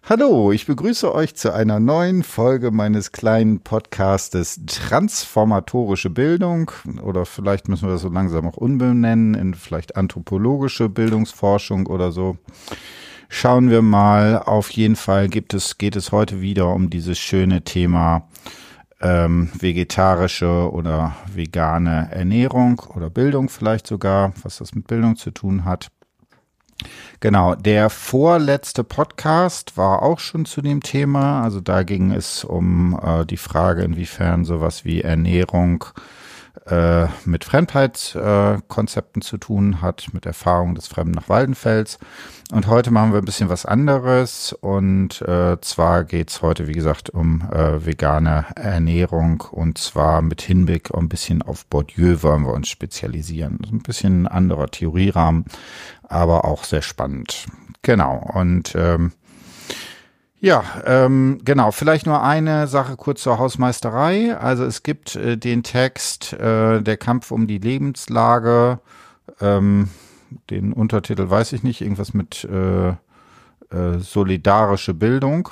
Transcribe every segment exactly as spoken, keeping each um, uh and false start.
Hallo, ich begrüße euch zu einer neuen Folge meines kleinen Podcastes Transformatorische Bildung, oder vielleicht müssen wir das so langsam auch umbenennen in vielleicht anthropologische Bildungsforschung oder so. Schauen wir mal, auf jeden Fall gibt es, geht es heute wieder um dieses schöne Thema ähm, vegetarische oder vegane Ernährung oder Bildung vielleicht sogar, was das mit Bildung zu tun hat. Genau, der vorletzte Podcast war auch schon zu dem Thema. Also da ging es um äh, die Frage, inwiefern sowas wie Ernährung äh, mit Fremdheitskonzepten äh, zu tun hat, mit Erfahrung des Fremden nach Waldenfels. Und heute machen wir ein bisschen was anderes. Und äh, zwar geht's heute, wie gesagt, um äh, vegane Ernährung. Und zwar mit Hinblick ein bisschen auf Bourdieu wollen wir uns spezialisieren. Das ist ein bisschen ein anderer Theorierahmen, aber auch sehr spannend. Genau, und ähm, ja, ähm, genau, vielleicht nur eine Sache kurz zur Hausmeisterei. Also es gibt äh, den Text äh, Der Kampf um die Lebenslage, ähm, den Untertitel weiß ich nicht, irgendwas mit äh, äh, solidarische Bildung.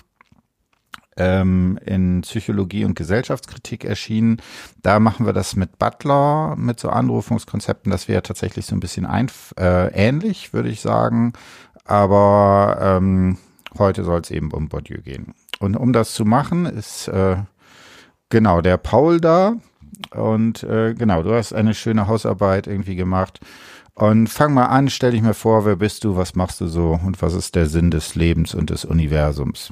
In Psychologie und Gesellschaftskritik erschienen. Da machen wir das mit Butler, mit so Anrufungskonzepten. Das wäre tatsächlich so ein bisschen einf- äh, ähnlich, würde ich sagen. Aber ähm, heute soll es eben um Bourdieu gehen. Und um das zu machen, ist äh, genau der Paul da. Und äh, genau, du hast eine schöne Hausarbeit irgendwie gemacht. Und fang mal an, stell dich mal vor, wer bist du, was machst du so und was ist der Sinn des Lebens und des Universums?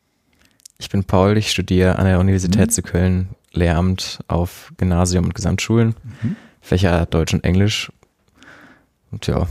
Ich bin Paul, ich studiere an der Universität mhm. zu Köln Lehramt auf Gymnasium und Gesamtschulen, mhm. Fächer Deutsch und Englisch. Und ja,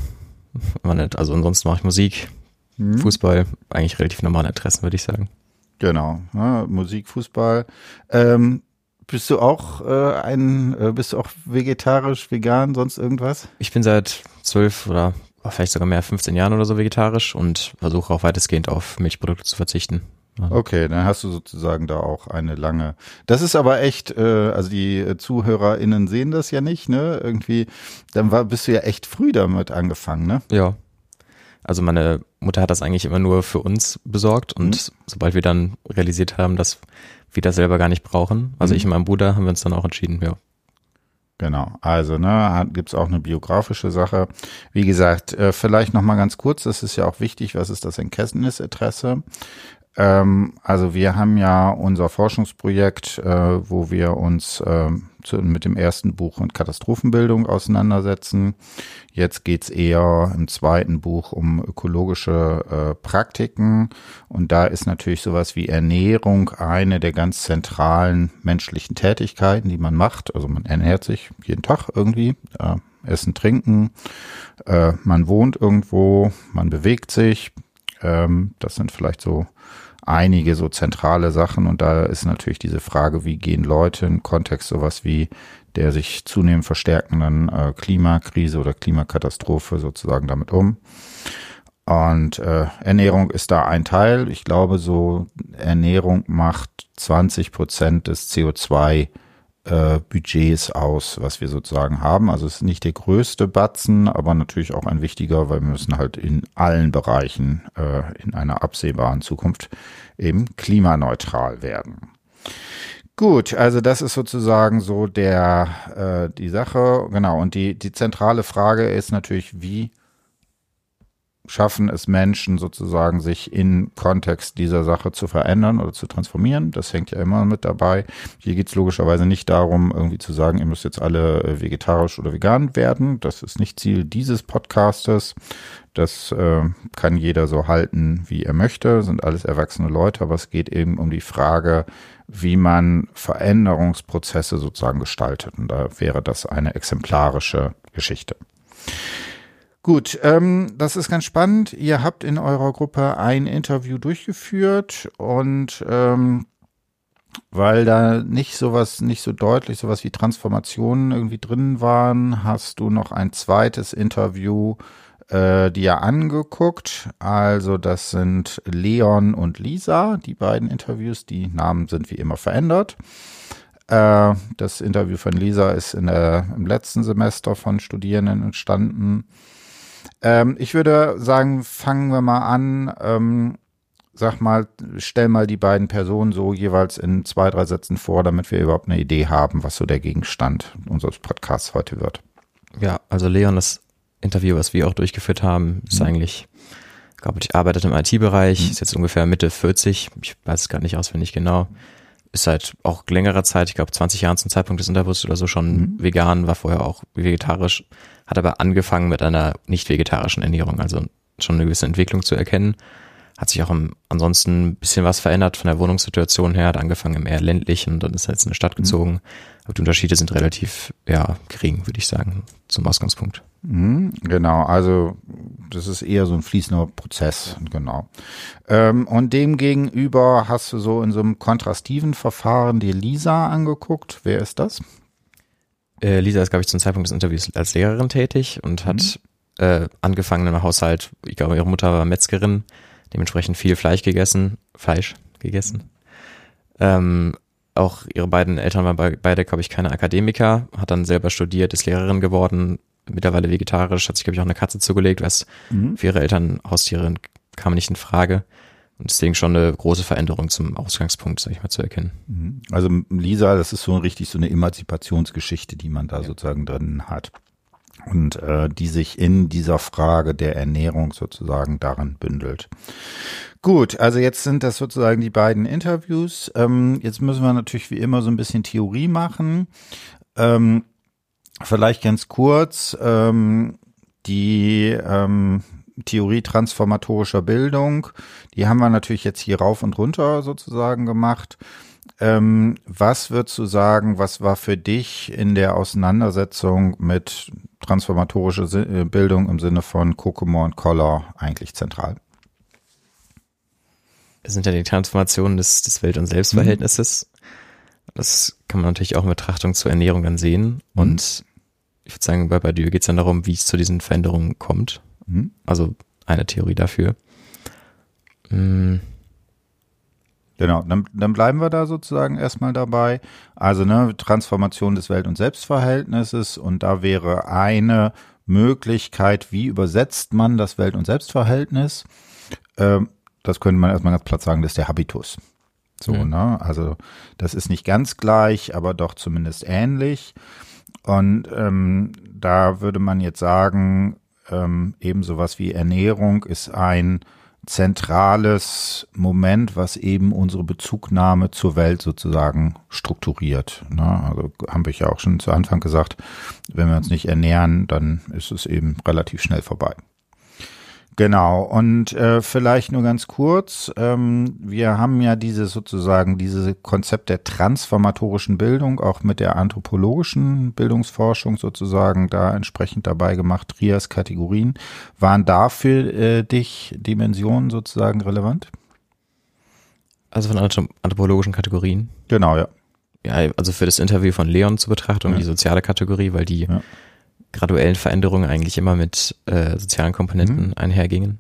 also ansonsten mache ich Musik, mhm. Fußball, eigentlich relativ normale Interessen, würde ich sagen. Genau, ja, Musik, Fußball. Ähm, bist du auch äh, ein, äh, bist du auch vegetarisch, vegan, sonst irgendwas? Ich bin seit zwölf oder vielleicht sogar mehr, fünfzehn Jahren oder so vegetarisch und versuche auch weitestgehend auf Milchprodukte zu verzichten. Okay, dann hast du sozusagen da auch eine lange. Das ist aber echt, äh, also die ZuhörerInnen sehen das ja nicht, ne? Irgendwie, dann war, bist du ja echt früh damit angefangen, ne? Ja. Also meine Mutter hat das eigentlich immer nur für uns besorgt und mhm. sobald wir dann realisiert haben, dass wir das selber gar nicht brauchen, also mhm. ich und mein Bruder, haben wir uns dann auch entschieden, ja. Genau, also ne, gibt's auch eine biografische Sache. Wie gesagt, äh, vielleicht nochmal ganz kurz, das ist ja auch wichtig, was ist das Erkenntnisinteresse? Ähm, also wir haben ja unser Forschungsprojekt, äh, wo wir uns äh, zu, mit dem ersten Buch und Katastrophenbildung auseinandersetzen. Jetzt geht's eher im zweiten Buch um ökologische äh, Praktiken. Und da ist natürlich sowas wie Ernährung eine der ganz zentralen menschlichen Tätigkeiten, die man macht. Also man ernährt sich jeden Tag irgendwie, äh, Essen, Trinken, äh, man wohnt irgendwo, man bewegt sich. Ähm, das sind vielleicht so einige so zentrale Sachen und da ist natürlich diese Frage, wie gehen Leute im Kontext sowas wie der sich zunehmend verstärkenden äh, Klimakrise oder Klimakatastrophe sozusagen damit um. Und äh, Ernährung ist da ein Teil. Ich glaube, so Ernährung macht zwanzig Prozent des C O zwei Äh, Budgets aus, was wir sozusagen haben. Also es ist nicht der größte Batzen, aber natürlich auch ein wichtiger, weil wir müssen halt in allen Bereichen äh, in einer absehbaren Zukunft eben klimaneutral werden. Gut, also das ist sozusagen so der äh, die Sache, genau. Und die die zentrale Frage ist natürlich, wie schaffen es Menschen sozusagen, sich im Kontext dieser Sache zu verändern oder zu transformieren. Das hängt ja immer mit dabei. Hier geht es logischerweise nicht darum, irgendwie zu sagen, ihr müsst jetzt alle vegetarisch oder vegan werden. Das ist nicht Ziel dieses Podcastes. Das äh, kann jeder so halten, wie er möchte. Das sind alles erwachsene Leute, aber es geht eben um die Frage, wie man Veränderungsprozesse sozusagen gestaltet. Und da wäre das eine exemplarische Geschichte. Gut, ähm, das ist ganz spannend. Ihr habt in eurer Gruppe ein Interview durchgeführt und ähm, weil da nicht sowas, nicht so deutlich sowas wie Transformationen irgendwie drin waren, hast du noch ein zweites Interview äh, dir angeguckt. Also das sind Leon und Lisa, die beiden Interviews. Die Namen sind wie immer verändert. Äh, das Interview von Lisa ist in der, im letzten Semester von Studierenden entstanden. Ähm, ich würde sagen, fangen wir mal an. Ähm, sag mal, stell mal die beiden Personen so jeweils in zwei, drei Sätzen vor, damit wir überhaupt eine Idee haben, was so der Gegenstand unseres Podcasts heute wird. Ja, also Leon, das Interview, was wir auch durchgeführt haben, ist mhm. eigentlich, glaube ich, arbeitet im I T-Bereich, mhm. ist jetzt ungefähr Mitte vierzig, ich weiß es gerade nicht auswendig genau, ist seit auch längerer Zeit, ich glaube zwanzig Jahren zum Zeitpunkt des Interviews oder so schon mhm. vegan, war vorher auch vegetarisch, hat aber angefangen mit einer nicht vegetarischen Ernährung, also schon eine gewisse Entwicklung zu erkennen. Hat sich auch im, ansonsten ein bisschen was verändert von der Wohnungssituation her, hat angefangen im eher ländlichen und dann ist er jetzt in eine Stadt gezogen. Mhm. Aber die Unterschiede sind relativ, ja, gering, würde ich sagen, zum Ausgangspunkt. Mhm, genau, also das ist eher so ein fließender Prozess, genau. Ähm, und demgegenüber hast du so in so einem kontrastiven Verfahren die Lisa angeguckt. Wer ist das? Äh, Lisa ist, glaube ich, zum Zeitpunkt des Interviews als Lehrerin tätig und hat mhm. äh, angefangen im Haushalt, ich glaube, ihre Mutter war Metzgerin, dementsprechend viel Fleisch gegessen, Fleisch gegessen. Ähm, auch ihre beiden Eltern waren be- beide, glaube ich, keine Akademiker, hat dann selber studiert, ist Lehrerin geworden, mittlerweile vegetarisch, hat sich, glaube ich, auch eine Katze zugelegt, was mhm. für ihre Eltern Haustiere kam nicht in Frage. Und deswegen schon eine große Veränderung zum Ausgangspunkt, sag ich mal, zu erkennen. Also Lisa, das ist so richtig so eine Emanzipationsgeschichte, die man da ja. sozusagen drin hat. Und äh, die sich in dieser Frage der Ernährung sozusagen daran bündelt. Gut, also jetzt sind das sozusagen die beiden Interviews. Ähm, jetzt müssen wir natürlich wie immer so ein bisschen Theorie machen. Ähm, vielleicht ganz kurz ähm, die ähm, Theorie transformatorischer Bildung. Die haben wir natürlich jetzt hier rauf und runter sozusagen gemacht. Ähm, was würdest du sagen, was war für dich in der Auseinandersetzung mit transformatorischer Bildung im Sinne von Kokomor und Koller eigentlich zentral? Es sind ja die Transformationen des, des Welt- und Selbstverhältnisses. Mhm. Das kann man natürlich auch in Betrachtung zur Ernährung dann sehen. Mhm. Und ich würde sagen, bei Badiou geht es dann darum, wie es zu diesen Veränderungen kommt. Mhm. Also eine Theorie dafür. Mhm. Genau, dann, dann bleiben wir da sozusagen erstmal dabei. Also ne, Transformation des Welt- und Selbstverhältnisses, und da wäre eine Möglichkeit, wie übersetzt man das Welt- und Selbstverhältnis? Ähm, das könnte man erstmal ganz platt sagen, das ist der Habitus. So, mhm. ne? Also das ist nicht ganz gleich, aber doch zumindest ähnlich. Und ähm, da würde man jetzt sagen, ähm, eben sowas wie Ernährung ist ein zentrales Moment, was eben unsere Bezugnahme zur Welt sozusagen strukturiert. Ne? Also haben wir ja auch schon zu Anfang gesagt, wenn wir uns nicht ernähren, dann ist es eben relativ schnell vorbei. Genau, und äh, vielleicht nur ganz kurz, ähm, wir haben ja diese sozusagen, dieses Konzept der transformatorischen Bildung auch mit der anthropologischen Bildungsforschung sozusagen da entsprechend dabei gemacht, Trias Kategorien. Waren da für äh, dich Dimensionen sozusagen relevant? Also von anthropologischen Kategorien? Genau, ja. Ja, also für das Interview von Leon zur Betrachtung, ja. Die soziale Kategorie, weil die ja. graduellen Veränderungen eigentlich immer mit äh, sozialen Komponenten mhm. einhergingen.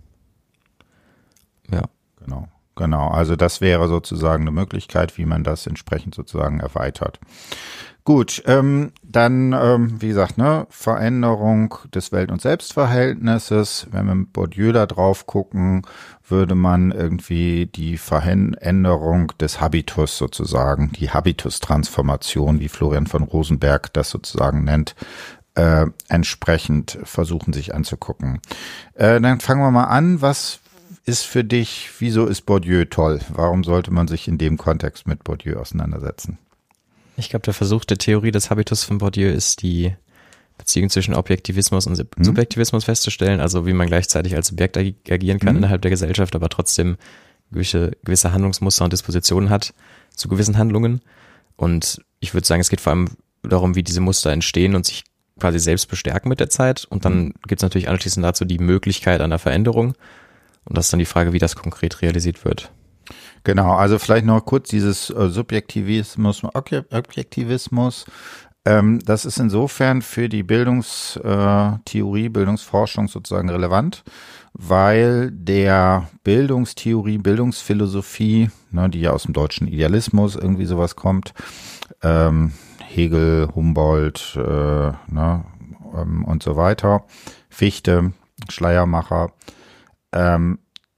Ja. Genau, genau. Also das wäre sozusagen eine Möglichkeit, wie man das entsprechend sozusagen erweitert. Gut, ähm, dann, ähm, wie gesagt, ne, Veränderung des Welt- und Selbstverhältnisses. Wenn wir mit Bourdieu da drauf gucken, würde man irgendwie die Veränderung des Habitus sozusagen, die Habitustransformation, wie Florian von Rosenberg das sozusagen nennt, Äh, entsprechend versuchen sich anzugucken. Äh, dann fangen wir mal an. Was ist für dich, wieso ist Bourdieu toll? Warum sollte man sich in dem Kontext mit Bourdieu auseinandersetzen? Ich glaube, der Versuch der Theorie des Habitus von Bourdieu ist, die Beziehung zwischen Objektivismus und hm. Subjektivismus festzustellen, also wie man gleichzeitig als Subjekt ag- agieren kann hm. innerhalb der Gesellschaft, aber trotzdem gewisse, gewisse Handlungsmuster und Dispositionen hat zu gewissen Handlungen. Und ich würde sagen, es geht vor allem darum, wie diese Muster entstehen und sich quasi selbst bestärken mit der Zeit, und dann gibt es natürlich anschließend dazu die Möglichkeit einer Veränderung, und das ist dann die Frage, wie das konkret realisiert wird. Genau, also vielleicht noch kurz dieses äh, Subjektivismus, Objektivismus, ähm, das ist insofern für die Bildungstheorie, äh, Bildungsforschung sozusagen relevant, weil der Bildungstheorie, Bildungsphilosophie, ne, die ja aus dem deutschen Idealismus irgendwie sowas kommt, ähm, Hegel, Humboldt, äh, ne, ähm, und so weiter, Fichte, Schleiermacher, ähm,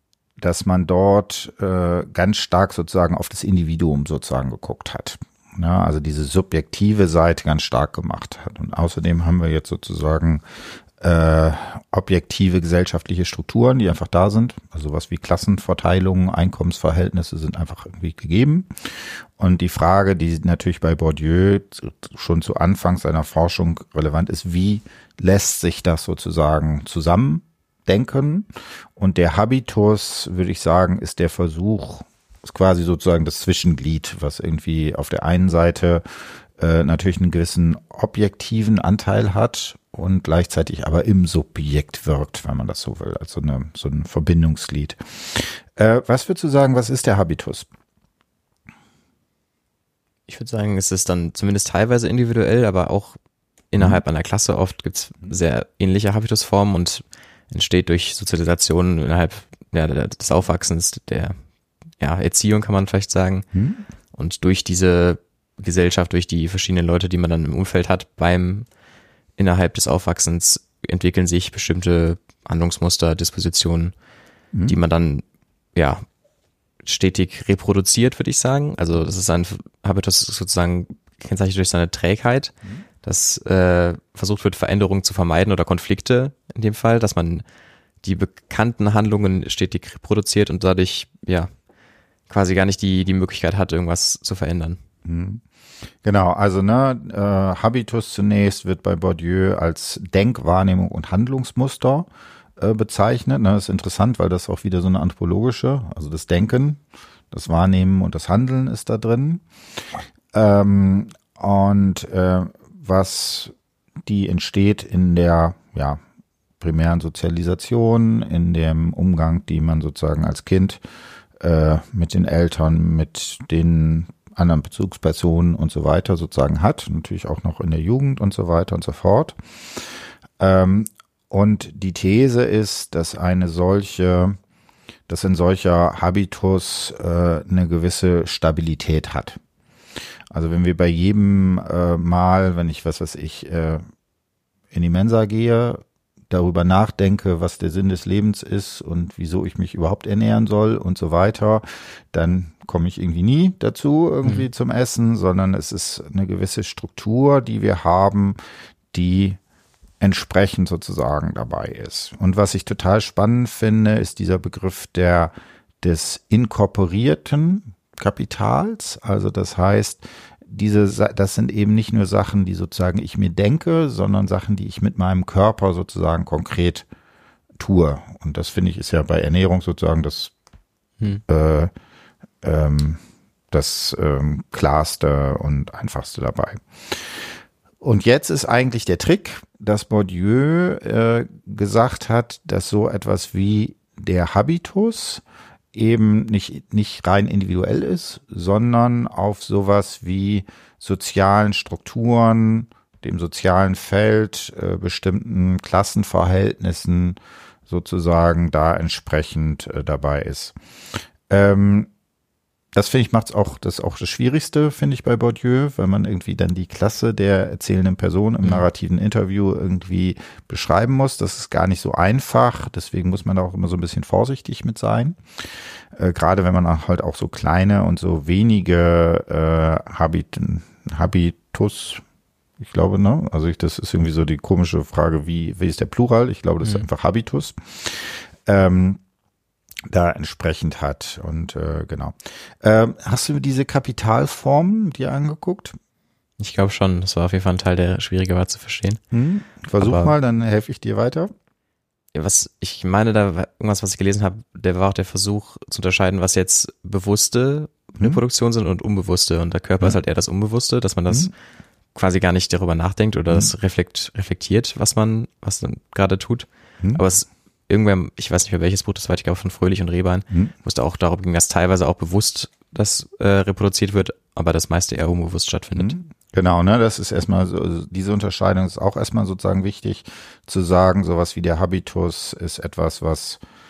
dass man dort äh, ganz stark sozusagen auf das Individuum sozusagen geguckt hat. Ja, also diese subjektive Seite ganz stark gemacht hat. Und außerdem haben wir jetzt sozusagen äh, objektive gesellschaftliche Strukturen, die einfach da sind. Also sowas wie Klassenverteilungen, Einkommensverhältnisse sind einfach irgendwie gegeben. Und die Frage, die natürlich bei Bourdieu schon zu Anfang seiner Forschung relevant ist, wie lässt sich das sozusagen zusammendenken? Und der Habitus, würde ich sagen, ist der Versuch, ist quasi sozusagen das Zwischenglied, was irgendwie auf der einen Seite äh, natürlich einen gewissen objektiven Anteil hat und gleichzeitig aber im Subjekt wirkt, wenn man das so will, also eine, so ein Verbindungsglied. Äh, was würdest du sagen, was ist der Habitus? Ich würde sagen, es ist dann zumindest teilweise individuell, aber auch innerhalb einer Klasse oft gibt es sehr ähnliche Habitusformen und entsteht durch Sozialisation innerhalb ja, des Aufwachsens, der ja, Erziehung kann man vielleicht sagen. Hm. Und durch diese Gesellschaft, durch die verschiedenen Leute, die man dann im Umfeld hat, beim innerhalb des Aufwachsens entwickeln sich bestimmte Handlungsmuster, Dispositionen, hm. die man dann ja stetig reproduziert, würde ich sagen. Also das ist ein Habitus sozusagen kennzeichnet durch seine Trägheit, hm. dass äh, versucht wird, Veränderungen zu vermeiden oder Konflikte in dem Fall, dass man die bekannten Handlungen stetig reproduziert und dadurch ja quasi gar nicht die die Möglichkeit hat, irgendwas zu verändern. Genau, also ne, äh, Habitus zunächst wird bei Bourdieu als Denkwahrnehmung und Handlungsmuster äh, bezeichnet. Ne, das ist interessant, weil das auch wieder so eine anthropologische, also das Denken, das Wahrnehmen und das Handeln ist da drin. Ähm, und äh, was die entsteht in der ja primären Sozialisation, in dem Umgang, die man sozusagen als Kind mit den Eltern, mit den anderen Bezugspersonen und so weiter sozusagen hat, natürlich auch noch in der Jugend und so weiter und so fort. Und die These ist, dass eine solche, dass ein solcher Habitus eine gewisse Stabilität hat. Also wenn wir bei jedem Mal, wenn ich, was weiß ich, in die Mensa gehe, darüber nachdenke, was der Sinn des Lebens ist und wieso ich mich überhaupt ernähren soll und so weiter, dann komme ich irgendwie nie dazu, irgendwie mhm. zum Essen, sondern es ist eine gewisse Struktur, die wir haben, die entsprechend sozusagen dabei ist. Und was ich total spannend finde, ist dieser Begriff der des inkorporierten Kapitals. Also das heißt, diese, das sind eben nicht nur Sachen, die sozusagen ich mir denke, sondern Sachen, die ich mit meinem Körper sozusagen konkret tue. Und das finde ich ist ja bei Ernährung sozusagen das, hm. äh, ähm, das ähm, klarste und einfachste dabei. Und jetzt ist eigentlich der Trick, dass Bourdieu äh, gesagt hat, dass so etwas wie der Habitus eben nicht, nicht rein individuell ist, sondern auf sowas wie sozialen Strukturen, dem sozialen Feld, äh, bestimmten Klassenverhältnissen sozusagen da entsprechend äh, dabei ist. Ähm, das finde ich macht's auch das auch das Schwierigste, finde ich bei Bourdieu, weil man irgendwie dann die Klasse der erzählenden Person im narrativen Interview irgendwie beschreiben muss. Das ist gar nicht so einfach, deswegen muss man da auch immer so ein bisschen vorsichtig mit sein. Äh, gerade wenn man halt auch so kleine und so wenige äh, Habit, Habitus, ich glaube, ne? Also ich, das ist irgendwie so die komische Frage, wie, wie ist der Plural? Ich glaube, das ist mhm. einfach Habitus. Ähm, da entsprechend hat und äh, genau. Ähm, hast du diese Kapitalform dir angeguckt? Ich glaube schon, das war auf jeden Fall ein Teil, der schwieriger war zu verstehen. Hm, versuch Aber, mal, dann helfe ich dir weiter. Was ich meine, da war irgendwas, was ich gelesen habe, der war auch der Versuch zu unterscheiden, was jetzt bewusste hm. Reproduktion sind und unbewusste. Und der Körper hm. ist halt eher das Unbewusste, dass man das hm. quasi gar nicht darüber nachdenkt oder hm. das reflekt, reflektiert, was man, was man gerade tut. Hm. Aber es irgendwann, ich weiß nicht mehr welches Buch das war, ich glaube von Fröhlich und Rehbein, hm. musste auch darum gehen, dass teilweise auch bewusst das äh, reproduziert wird, aber das meiste eher unbewusst stattfindet. Hm. Genau, ne, das ist erstmal so, diese Unterscheidung ist auch erstmal sozusagen wichtig zu sagen, sowas wie der Habitus ist etwas, was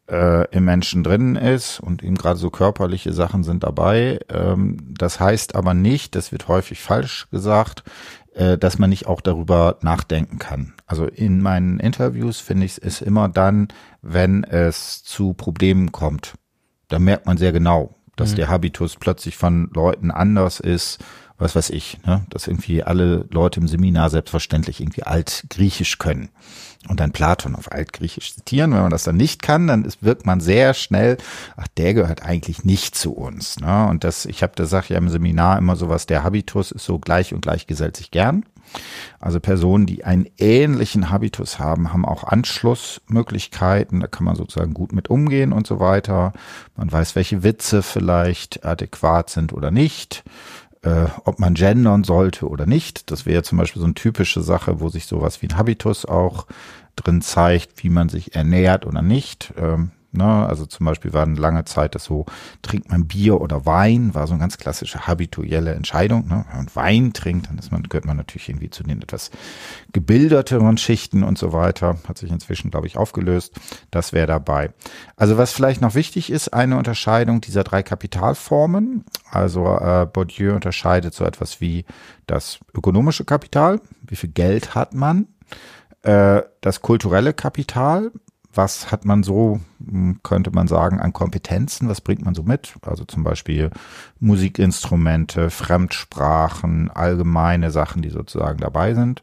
äh, im Menschen drin ist und eben gerade so körperliche Sachen sind dabei. Ähm, das heißt aber nicht, das wird häufig falsch gesagt, äh, dass man nicht auch darüber nachdenken kann. Also in meinen Interviews finde ich es immer dann, wenn es zu Problemen kommt. Da merkt man sehr genau, dass mhm. der Habitus plötzlich von Leuten anders ist, was weiß ich, ne? Dass irgendwie alle Leute im Seminar selbstverständlich irgendwie Altgriechisch können und dann Platon auf Altgriechisch zitieren. Wenn man das dann nicht kann, dann ist, wirkt man sehr schnell, ach, der gehört eigentlich nicht zu uns. Ne? Und das, ich habe, das sage ich ja im Seminar immer sowas, der Habitus ist so gleich und gleich gesellt sich gern. Also Personen, die einen ähnlichen Habitus haben, haben auch Anschlussmöglichkeiten. Da kann man sozusagen gut mit umgehen und so weiter. Man weiß, welche Witze vielleicht adäquat sind oder nicht. Äh, ob man gendern sollte oder nicht. Das wäre zum Beispiel so eine typische Sache, wo sich sowas wie ein Habitus auch drin zeigt, wie man sich ernährt oder nicht. Ähm, ne? Also zum Beispiel war eine lange Zeit das so, trinkt man Bier oder Wein, war so eine ganz klassische habituelle Entscheidung. Ne? Wenn man Wein trinkt, dann ist man, gehört man natürlich irgendwie zu den etwas gebilderteren Schichten und so weiter. Hat sich inzwischen, glaube ich, aufgelöst. Das wäre dabei. Also was vielleicht noch wichtig ist, eine Unterscheidung dieser drei Kapitalformen. Also äh, Bourdieu unterscheidet so etwas wie das ökonomische Kapital, wie viel Geld hat man, äh, das kulturelle Kapital, was hat man so, könnte man sagen, an Kompetenzen, was bringt man so mit? Also zum Beispiel Musikinstrumente, Fremdsprachen, allgemeine Sachen, die sozusagen dabei sind.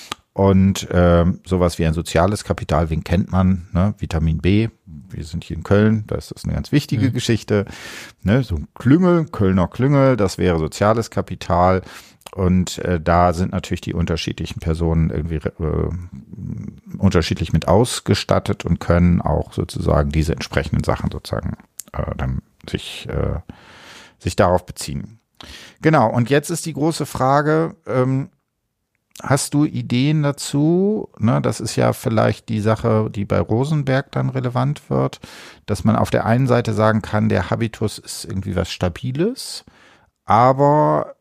Und äh, sowas wie ein soziales Kapital, wen kennt man? Ne? Vitamin B, wir sind hier in Köln, das ist eine ganz wichtige mhm. Geschichte. Ne? So ein Klüngel, Kölner Klüngel, das wäre soziales Kapital. Und äh, da sind natürlich die unterschiedlichen Personen irgendwie äh, unterschiedlich mit ausgestattet und können auch sozusagen diese entsprechenden Sachen sozusagen äh, dann sich, äh, sich darauf beziehen. Genau, und jetzt ist die große Frage, ähm, hast du Ideen dazu? Ne, das ist ja vielleicht die Sache, die bei Rosenberg dann relevant wird, dass man auf der einen Seite sagen kann, der Habitus ist irgendwie was Stabiles, aber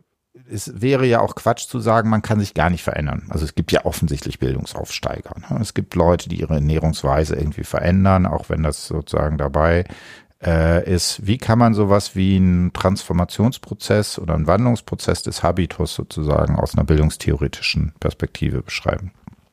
es wäre ja auch Quatsch zu sagen, man kann sich gar nicht verändern. Also es gibt ja offensichtlich Bildungsaufsteiger. Ne? Es gibt Leute, die ihre Ernährungsweise irgendwie verändern, auch wenn das sozusagen dabei äh, ist. Wie kann man sowas wie einen Transformationsprozess oder einen Wandlungsprozess des Habitus sozusagen aus einer bildungstheoretischen Perspektive beschreiben?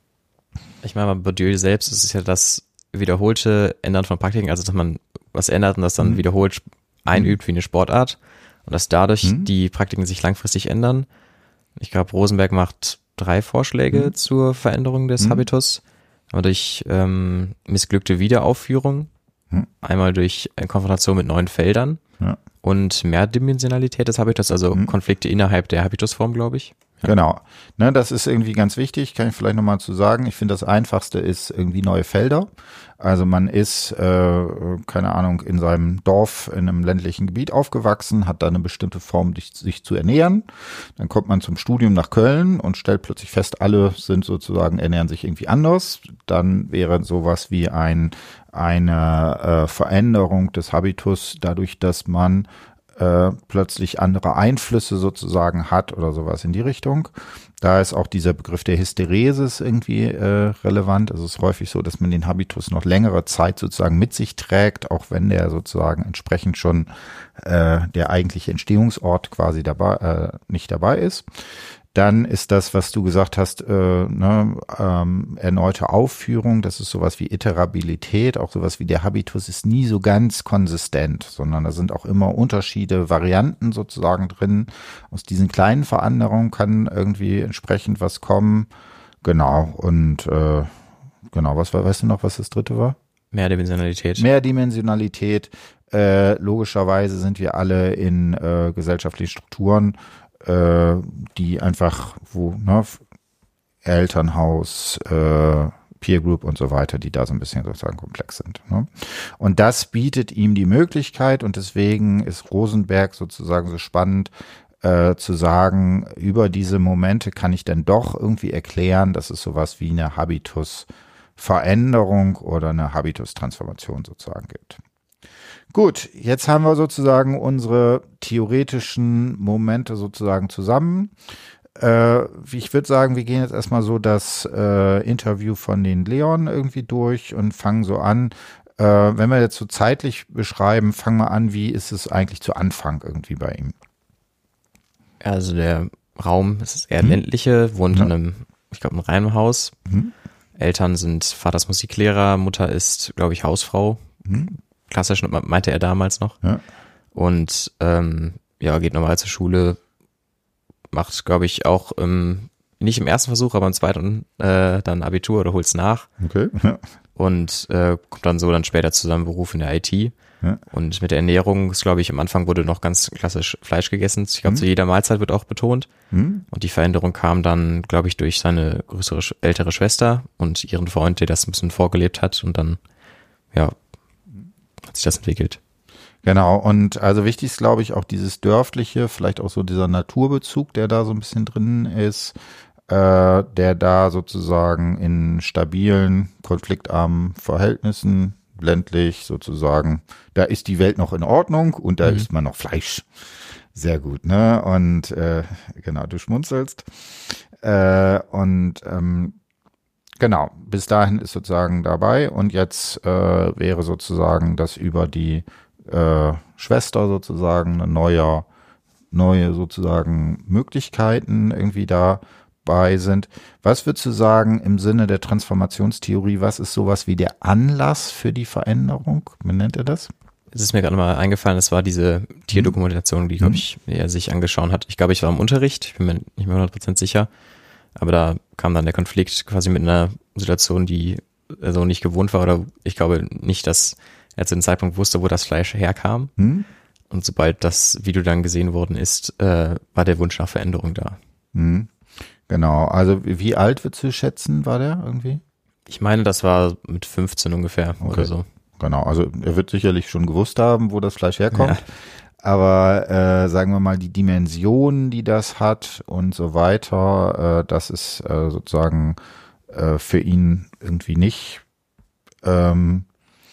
Ich meine, bei Bourdieu selbst ist es ja das wiederholte Ändern von Praktiken, also dass man was ändert und das dann mhm. wiederholt einübt wie eine Sportart. Und dass dadurch hm. die Praktiken sich langfristig ändern. Ich glaube, Rosenberg macht drei Vorschläge hm. zur Veränderung des hm. Habitus. Aber durch ähm, missglückte Wiederaufführung, hm. einmal durch Konfrontation mit neuen Feldern ja. und Mehrdimensionalität des Habitus, also hm. Konflikte innerhalb der Habitusform, glaube ich. Ja. Genau. Ne, das ist irgendwie ganz wichtig, kann ich vielleicht nochmal zu sagen. Ich finde, das Einfachste ist irgendwie neue Felder. Also man ist, äh, keine Ahnung, in seinem Dorf in einem ländlichen Gebiet aufgewachsen, hat da eine bestimmte Form, sich, sich zu ernähren. Dann kommt man zum Studium nach Köln und stellt plötzlich fest, alle sind sozusagen, ernähren sich irgendwie anders. Dann wäre sowas wie ein eine äh, Veränderung des Habitus dadurch, dass man äh, plötzlich andere Einflüsse sozusagen hat oder sowas in die Richtung. Da ist auch dieser Begriff der Hysteresis irgendwie äh, relevant. Also es ist häufig so, dass man den Habitus noch längere Zeit sozusagen mit sich trägt, auch wenn der sozusagen entsprechend schon äh, der eigentliche Entstehungsort quasi dabei äh, nicht dabei ist. Dann ist das, was du gesagt hast, äh, ne, ähm, erneute Aufführung, das ist sowas wie Iterabilität, auch sowas wie der Habitus ist nie so ganz konsistent, sondern da sind auch immer Unterschiede, Varianten sozusagen drin. Aus diesen kleinen Veränderungen kann irgendwie entsprechend was kommen. Genau, und äh, genau, was war, weißt du noch, was das dritte war? Mehrdimensionalität. Mehrdimensionalität. Äh, logischerweise sind wir alle in äh, gesellschaftlichen Strukturen, die einfach, wo, ne, Elternhaus, äh, Peer Group und so weiter, die da so ein bisschen sozusagen komplex sind. Ne? Und das bietet ihm die Möglichkeit und deswegen ist Rosenberg sozusagen so spannend, äh, zu sagen, über diese Momente kann ich dann doch irgendwie erklären, dass es sowas wie eine Habitusveränderung oder eine Habitustransformation sozusagen gibt. Gut, jetzt haben wir sozusagen unsere theoretischen Momente sozusagen zusammen. Äh, ich würde sagen, wir gehen jetzt erstmal so das äh, Interview von den Leon irgendwie durch und fangen so an, Äh, wenn wir jetzt so zeitlich beschreiben, fangen wir an, wie ist es eigentlich zu Anfang irgendwie bei ihm? Also der Raum, es ist eher Hm. ländliche, wohnt Ja. in einem, ich glaube, einem Reihenhaus. Hm. Eltern sind, Vaters Musiklehrer, Mutter ist, glaube ich, Hausfrau. Hm. Klassisch, meinte er damals noch. Ja. Und ähm, ja, geht normal zur Schule, macht, glaube ich, auch ähm, nicht im ersten Versuch, aber im zweiten äh, dann Abitur oder holt's nach. Okay. Ja. Und äh, kommt dann so dann später zu seinem Beruf in der I T. Ja. Und mit der Ernährung ist, glaube ich, am Anfang wurde noch ganz klassisch Fleisch gegessen. Ich glaube, Mhm. zu jeder Mahlzeit wird auch betont. Hm. Und die Veränderung kam dann, glaube ich, durch seine größere, sch- ältere Schwester und ihren Freund, der das ein bisschen vorgelebt hat. Und dann, ja, hat sich das entwickelt. Genau, und also wichtig ist, glaube ich, auch dieses dörfliche, vielleicht auch so dieser Naturbezug, der da so ein bisschen drin ist, äh, der da sozusagen in stabilen, konfliktarmen Verhältnissen, ländlich sozusagen, da ist die Welt noch in Ordnung und da Mhm. isst man noch Fleisch. Sehr gut, ne? Und äh, genau, du schmunzelst. Äh, und ähm, genau, bis dahin ist sozusagen dabei und jetzt äh, wäre sozusagen das über die äh, Schwester sozusagen eine neue, neue sozusagen Möglichkeiten irgendwie dabei sind. Was würdest du sagen im Sinne der Transformationstheorie, was ist sowas wie der Anlass für die Veränderung? Wie nennt er das? Es ist mir gerade mal eingefallen, es war diese Tierdokumentation, die, glaube ich, er sich angeschaut hat. Ich glaube, ich war im Unterricht, ich bin mir nicht mehr hundert Prozent sicher. Aber da kam dann der Konflikt quasi mit einer Situation, die er so nicht gewohnt war. Oder ich glaube nicht, dass er zu dem Zeitpunkt wusste, wo das Fleisch herkam. Hm? Und sobald das Video dann gesehen worden ist, äh, war der Wunsch nach Veränderung da. Hm. Genau, also wie wie alt würdest du schätzen, war der irgendwie? Ich meine, das war mit fünfzehn ungefähr Okay. oder so. Genau, also er wird sicherlich schon gewusst haben, wo das Fleisch herkommt. Ja. Aber äh, sagen wir mal, die Dimensionen, die das hat und so weiter, äh, das ist äh, sozusagen äh, für ihn irgendwie nicht ähm,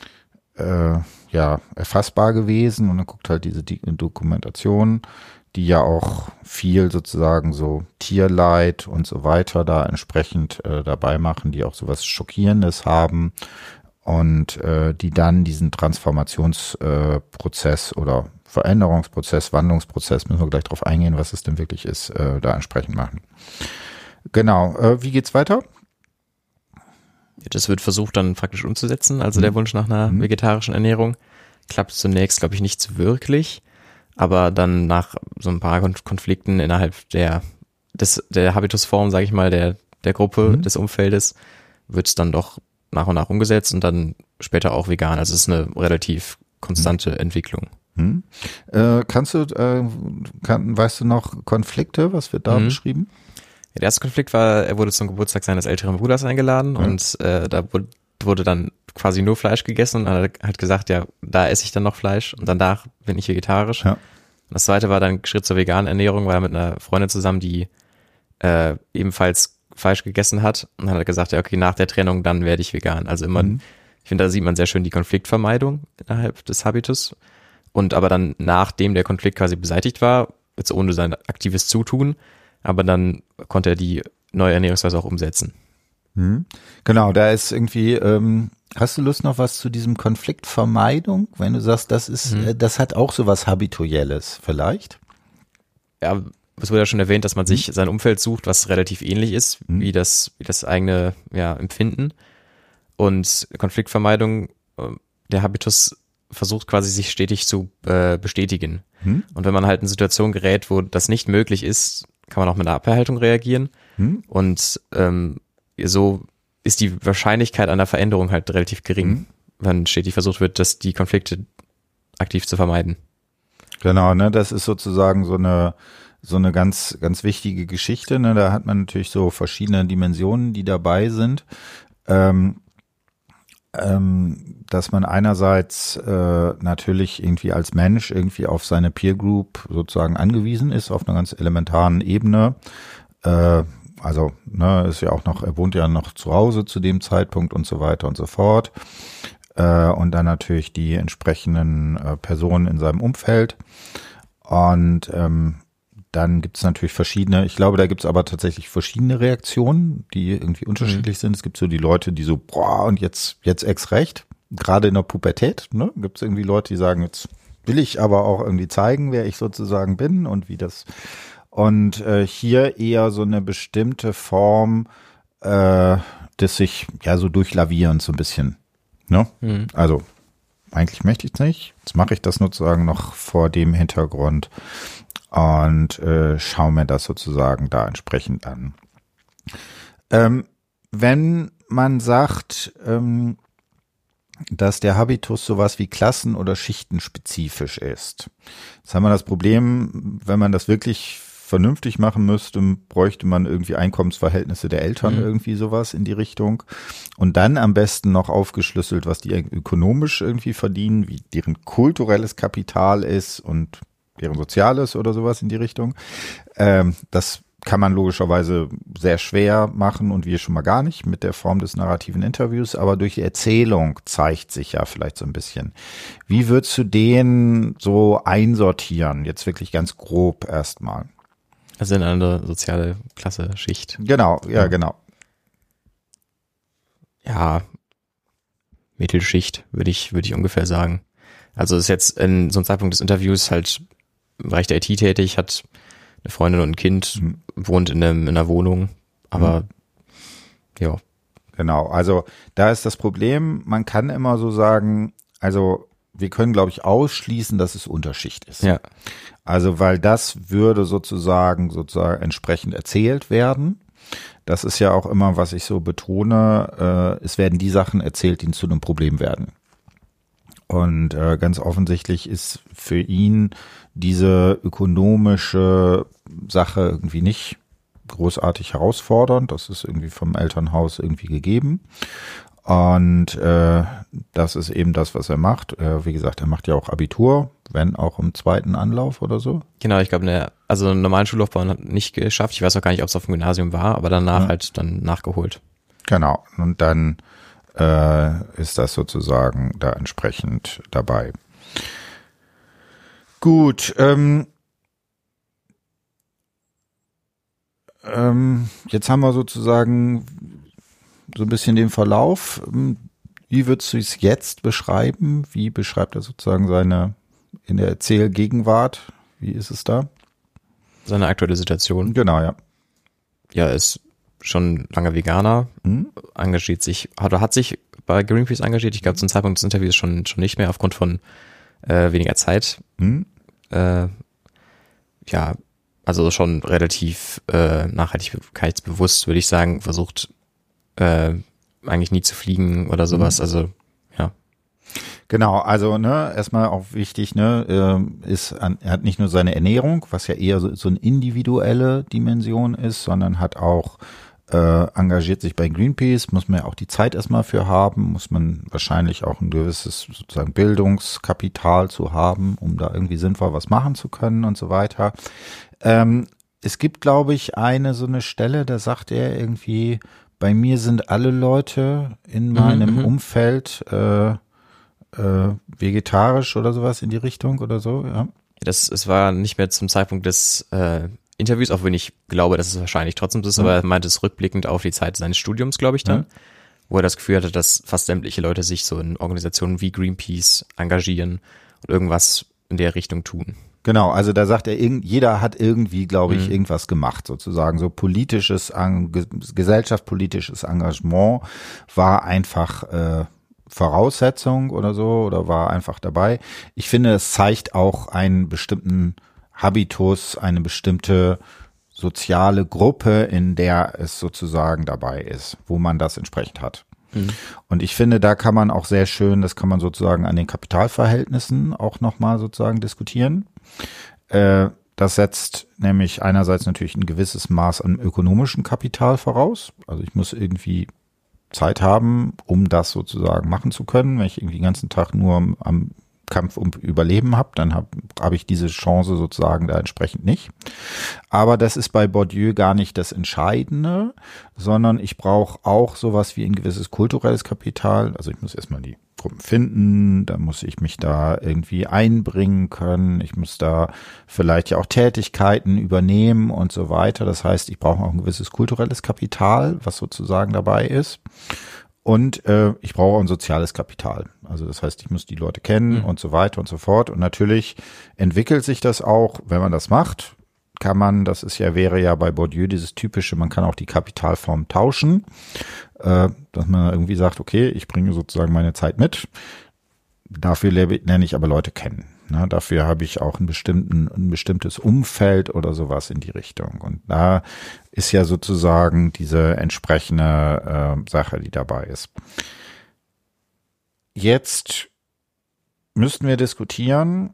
äh, ja, erfassbar gewesen. Und er guckt halt diese Di- Dokumentation, die ja auch viel sozusagen so Tierleid und so weiter da entsprechend äh, dabei machen, die auch sowas Schockierendes haben. Und äh, die dann diesen Transformationsprozess äh, Prozess oder Veränderungsprozess, Wandlungsprozess, müssen wir gleich drauf eingehen, was es denn wirklich ist, äh, da entsprechend machen. Genau, äh, wie geht's weiter? Das wird versucht dann praktisch umzusetzen, also der Wunsch nach einer Mhm. vegetarischen Ernährung. Klappt zunächst, glaube ich, nicht so wirklich, aber dann nach so ein paar Kon- Konflikten innerhalb der des der Habitusform, sage ich mal, der der Gruppe, Mhm. des Umfeldes, wird es dann doch nach und nach umgesetzt und dann später auch vegan. Also es ist eine relativ konstante Entwicklung. Hm? Äh, kannst du, äh, kann, weißt du noch Konflikte, was wird da Mhm. beschrieben? Der erste Konflikt war, er wurde zum Geburtstag seines älteren Bruders eingeladen Ja. und äh, da wurde, wurde dann quasi nur Fleisch gegessen und er hat gesagt, ja, da esse ich dann noch Fleisch und danach bin ich vegetarisch. Ja. Und das zweite war dann Schritt zur veganen Ernährung, war er mit einer Freundin zusammen, die äh, ebenfalls Fleisch gegessen hat und dann hat er gesagt, ja, okay, nach der Trennung, dann werde ich vegan. Also immer, Mhm. ich finde, da sieht man sehr schön die Konfliktvermeidung innerhalb des Habitus. Und aber dann, nachdem der Konflikt quasi beseitigt war, jetzt ohne sein aktives Zutun, aber dann konnte er die neue Ernährungsweise auch umsetzen. Hm? Genau, da ist irgendwie, ähm, hast du Lust noch was zu diesem Konfliktvermeidung? Wenn du sagst, das ist, Mhm. äh, das hat auch so was Habituelles, vielleicht? Ja, es wurde ja schon erwähnt, dass man sich sein Umfeld sucht, was relativ ähnlich ist, Mhm. wie das, wie das eigene ja, Empfinden. Und Konfliktvermeidung, äh, der Habitus versucht quasi sich stetig zu äh, bestätigen. Hm? Und wenn man halt in Situationen gerät, wo das nicht möglich ist, kann man auch mit einer Abwehrhaltung reagieren. Hm? Und ähm, so ist die Wahrscheinlichkeit einer Veränderung halt relativ gering, Mhm. wenn stetig versucht wird, dass die Konflikte aktiv zu vermeiden. Genau, ne, das ist sozusagen so eine so eine ganz ganz wichtige Geschichte. Ne, da hat man natürlich so verschiedene Dimensionen, die dabei sind. Ähm, ähm, dass man einerseits äh, natürlich irgendwie als Mensch irgendwie auf seine Peer Group sozusagen angewiesen ist, auf einer ganz elementaren Ebene. Äh, also, ne, ist ja auch noch, er wohnt ja noch zu Hause zu dem Zeitpunkt und so weiter und so fort. Äh, und dann natürlich die entsprechenden äh, Personen in seinem Umfeld. Und ähm, dann gibt es natürlich verschiedene, ich glaube, da gibt es aber tatsächlich verschiedene Reaktionen, die irgendwie unterschiedlich sind. Es gibt so die Leute, die so, boah, und jetzt, jetzt ex recht, gerade in der Pubertät, ne, gibt es irgendwie Leute, die sagen, jetzt will ich aber auch irgendwie zeigen, wer ich sozusagen bin und wie das. Und äh, hier eher so eine bestimmte Form äh, des sich ja so durchlavierens so ein bisschen. Ne? Mhm. Also eigentlich möchte ich es nicht. Jetzt mache ich das sozusagen noch vor dem Hintergrund und äh, schaue mir das sozusagen da entsprechend an. Ähm, wenn man sagt, ähm, dass der Habitus sowas wie klassen- oder schichtenspezifisch ist. Jetzt haben wir das Problem, wenn man das wirklich vernünftig machen müsste, bräuchte man irgendwie Einkommensverhältnisse der Eltern, mhm. irgendwie sowas in die Richtung. Und dann am besten noch aufgeschlüsselt, was die ökonomisch irgendwie verdienen, wie deren kulturelles Kapital ist und deren soziales oder sowas in die Richtung. Ähm, das kann man logischerweise sehr schwer machen und wir schon mal gar nicht mit der Form des narrativen Interviews, aber durch die Erzählung zeigt sich ja vielleicht so ein bisschen. Wie würdest du den so einsortieren? Jetzt wirklich ganz grob erstmal. Also in eine soziale Klasse, Schicht. Genau, ja, ja. genau. Ja, Mittelschicht würde ich, würde ich ungefähr sagen. Also ist jetzt in so einem Zeitpunkt des Interviews halt im Bereich der I T tätig, hat eine Freundin und ein Kind, mhm. wohnt in, einem, in einer Wohnung, aber mhm. ja. Genau, also da ist das Problem, man kann immer so sagen, also wir können, glaube ich, ausschließen, dass es Unterschicht ist. Ja. Also weil das würde sozusagen sozusagen entsprechend erzählt werden. Das ist ja auch immer, was ich so betone, äh, es werden die Sachen erzählt, die zu einem Problem werden. Und äh, ganz offensichtlich ist für ihn diese ökonomische Sache irgendwie nicht großartig herausfordernd. Das ist irgendwie vom Elternhaus irgendwie gegeben. Und äh, das ist eben das, was er macht. Äh, wie gesagt, er macht ja auch Abitur, wenn auch im zweiten Anlauf oder so. Genau, ich glaube, ne, also einen normalen Schullaufbahn hat nicht geschafft. Ich weiß auch gar nicht, ob es auf dem Gymnasium war, aber danach ja. halt dann nachgeholt. Genau, und dann äh, ist das sozusagen da entsprechend dabei. Gut, ähm, ähm, jetzt haben wir sozusagen so ein bisschen den Verlauf. Wie würdest du es jetzt beschreiben? Wie beschreibt er sozusagen seine in der Erzählgegenwart? Wie ist es da? Seine aktuelle Situation. Genau, ja. Ja, er ist schon lange Veganer, mhm. engagiert sich, hat, hat sich bei Greenpeace engagiert. Ich glaube, zum Zeitpunkt des Interviews schon, schon nicht mehr aufgrund von äh, weniger Zeit. Mhm. Äh, ja, also schon relativ äh, nachhaltigkeitsbewusst, würde ich sagen, versucht äh, eigentlich nie zu fliegen oder sowas. Mhm. Also ja. Genau, also ne, erstmal auch wichtig, ne, ist, er hat nicht nur seine Ernährung, was ja eher so, so eine individuelle Dimension ist, sondern hat auch äh, engagiert sich bei Greenpeace, muss man ja auch die Zeit erstmal für haben, muss man wahrscheinlich auch ein gewisses sozusagen Bildungskapital zu haben, um da irgendwie sinnvoll was machen zu können und so weiter. Ähm, es gibt, glaube ich, eine so eine Stelle, da sagt er irgendwie, bei mir sind alle Leute in meinem mhm, Umfeld äh, äh, vegetarisch oder sowas in die Richtung oder so, ja. Das, es war nicht mehr zum Zeitpunkt des äh, Interviews, auch wenn ich glaube, dass es wahrscheinlich trotzdem so ist, ja. aber er meinte es rückblickend auf die Zeit seines Studiums, glaube ich dann, ja. wo er das Gefühl hatte, dass fast sämtliche Leute sich so in Organisationen wie Greenpeace engagieren und irgendwas in der Richtung tun. Genau, also da sagt er, jeder hat irgendwie, glaube ich, mhm. irgendwas gemacht, sozusagen. So politisches, gesellschaftspolitisches Engagement war einfach äh, Voraussetzung oder so oder war einfach dabei. Ich finde, es zeigt auch einen bestimmten Habitus, eine bestimmte soziale Gruppe, in der es sozusagen dabei ist, wo man das entsprechend hat. Mhm. Und ich finde, da kann man auch sehr schön, das kann man sozusagen an den Kapitalverhältnissen auch nochmal sozusagen diskutieren. Äh, das setzt nämlich einerseits natürlich ein gewisses Maß an ökonomischem Kapital voraus. Also ich muss irgendwie Zeit haben, um das sozusagen machen zu können. Wenn ich irgendwie den ganzen Tag nur am, am Kampf um Überleben habe, dann habe hab ich diese Chance sozusagen da entsprechend nicht. Aber das ist bei Bourdieu gar nicht das Entscheidende, sondern ich brauche auch sowas wie ein gewisses kulturelles Kapital. Also ich muss erstmal die Gruppen finden, da muss ich mich da irgendwie einbringen können, ich muss da vielleicht ja auch Tätigkeiten übernehmen und so weiter. Das heißt, ich brauche auch ein gewisses kulturelles Kapital, was sozusagen dabei ist. Und äh, ich brauche auch ein soziales Kapital. Also das heißt, ich muss die Leute kennen mhm. und so weiter und so fort. Und natürlich entwickelt sich das auch, wenn man das macht, kann man, das ist ja, wäre ja bei Bourdieu dieses typische, man kann auch die Kapitalform tauschen, äh, dass man irgendwie sagt, okay, ich bringe sozusagen meine Zeit mit, dafür lerne ich aber Leute kennen. Ne? Dafür habe ich auch einen bestimmten, ein bestimmtes Umfeld oder sowas in die Richtung. Und da ist ja sozusagen diese entsprechende äh, Sache, die dabei ist. Jetzt müssten wir diskutieren,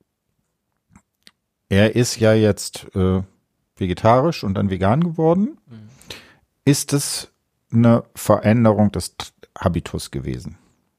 er ist ja jetzt äh, vegetarisch und dann vegan geworden. Mhm. Ist es eine Veränderung des Habitus gewesen?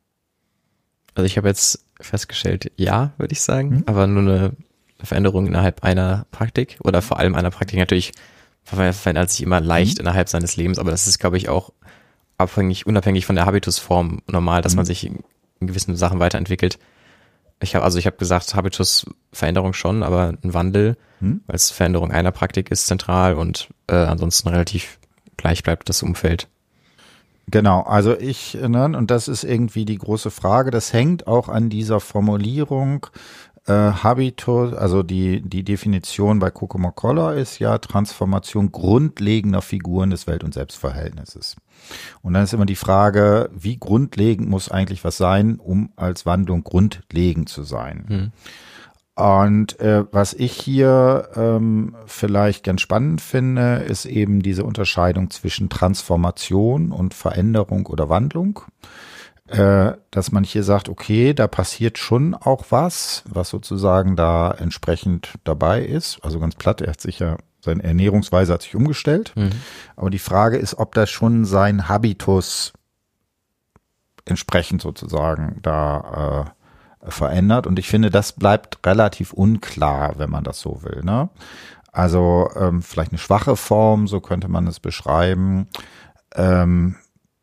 Also ich habe jetzt festgestellt, ja, würde ich sagen, mhm. aber nur eine Veränderung innerhalb einer Praktik oder vor allem einer Praktik. Natürlich verändert sich immer leicht mhm. innerhalb seines Lebens, aber das ist, glaube ich, auch abhängig, unabhängig von der Habitusform normal, dass mhm. man sich in, in gewissen Sachen weiterentwickelt. Ich habe also ich habe gesagt, Habitusveränderung schon, aber ein Wandel, hm? weil es Veränderung einer Praktik ist zentral und äh, ansonsten relativ gleich bleibt das Umfeld. Genau, also ich, ne, und das ist irgendwie die große Frage, das hängt auch an dieser Formulierung äh, Habitus, also die die Definition bei Coco-Mocola ist ja Transformation grundlegender Figuren des Welt- und Selbstverhältnisses. Und dann ist immer die Frage, wie grundlegend muss eigentlich was sein, um als Wandlung grundlegend zu sein. Hm. Und äh, was ich hier ähm, vielleicht ganz spannend finde, ist eben diese Unterscheidung zwischen Transformation und Veränderung oder Wandlung. Äh, dass man hier sagt, okay, da passiert schon auch was, was sozusagen da entsprechend dabei ist. Also ganz platt, er hat sich ja seine Ernährungsweise hat sich umgestellt. Mhm. Aber die Frage ist, ob das schon sein Habitus entsprechend sozusagen da äh, verändert. Und ich finde, das bleibt relativ unklar, wenn man das so will. Ne? Also ähm, vielleicht eine schwache Form, so könnte man es beschreiben. Ähm,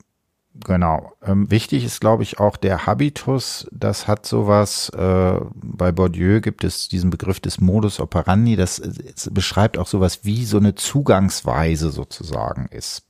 Genau. Ähm, wichtig ist, glaube ich, auch der Habitus. Das hat sowas, äh, bei Bourdieu gibt es diesen Begriff des Modus operandi. Das, das beschreibt auch sowas, wie so eine Zugangsweise sozusagen ist.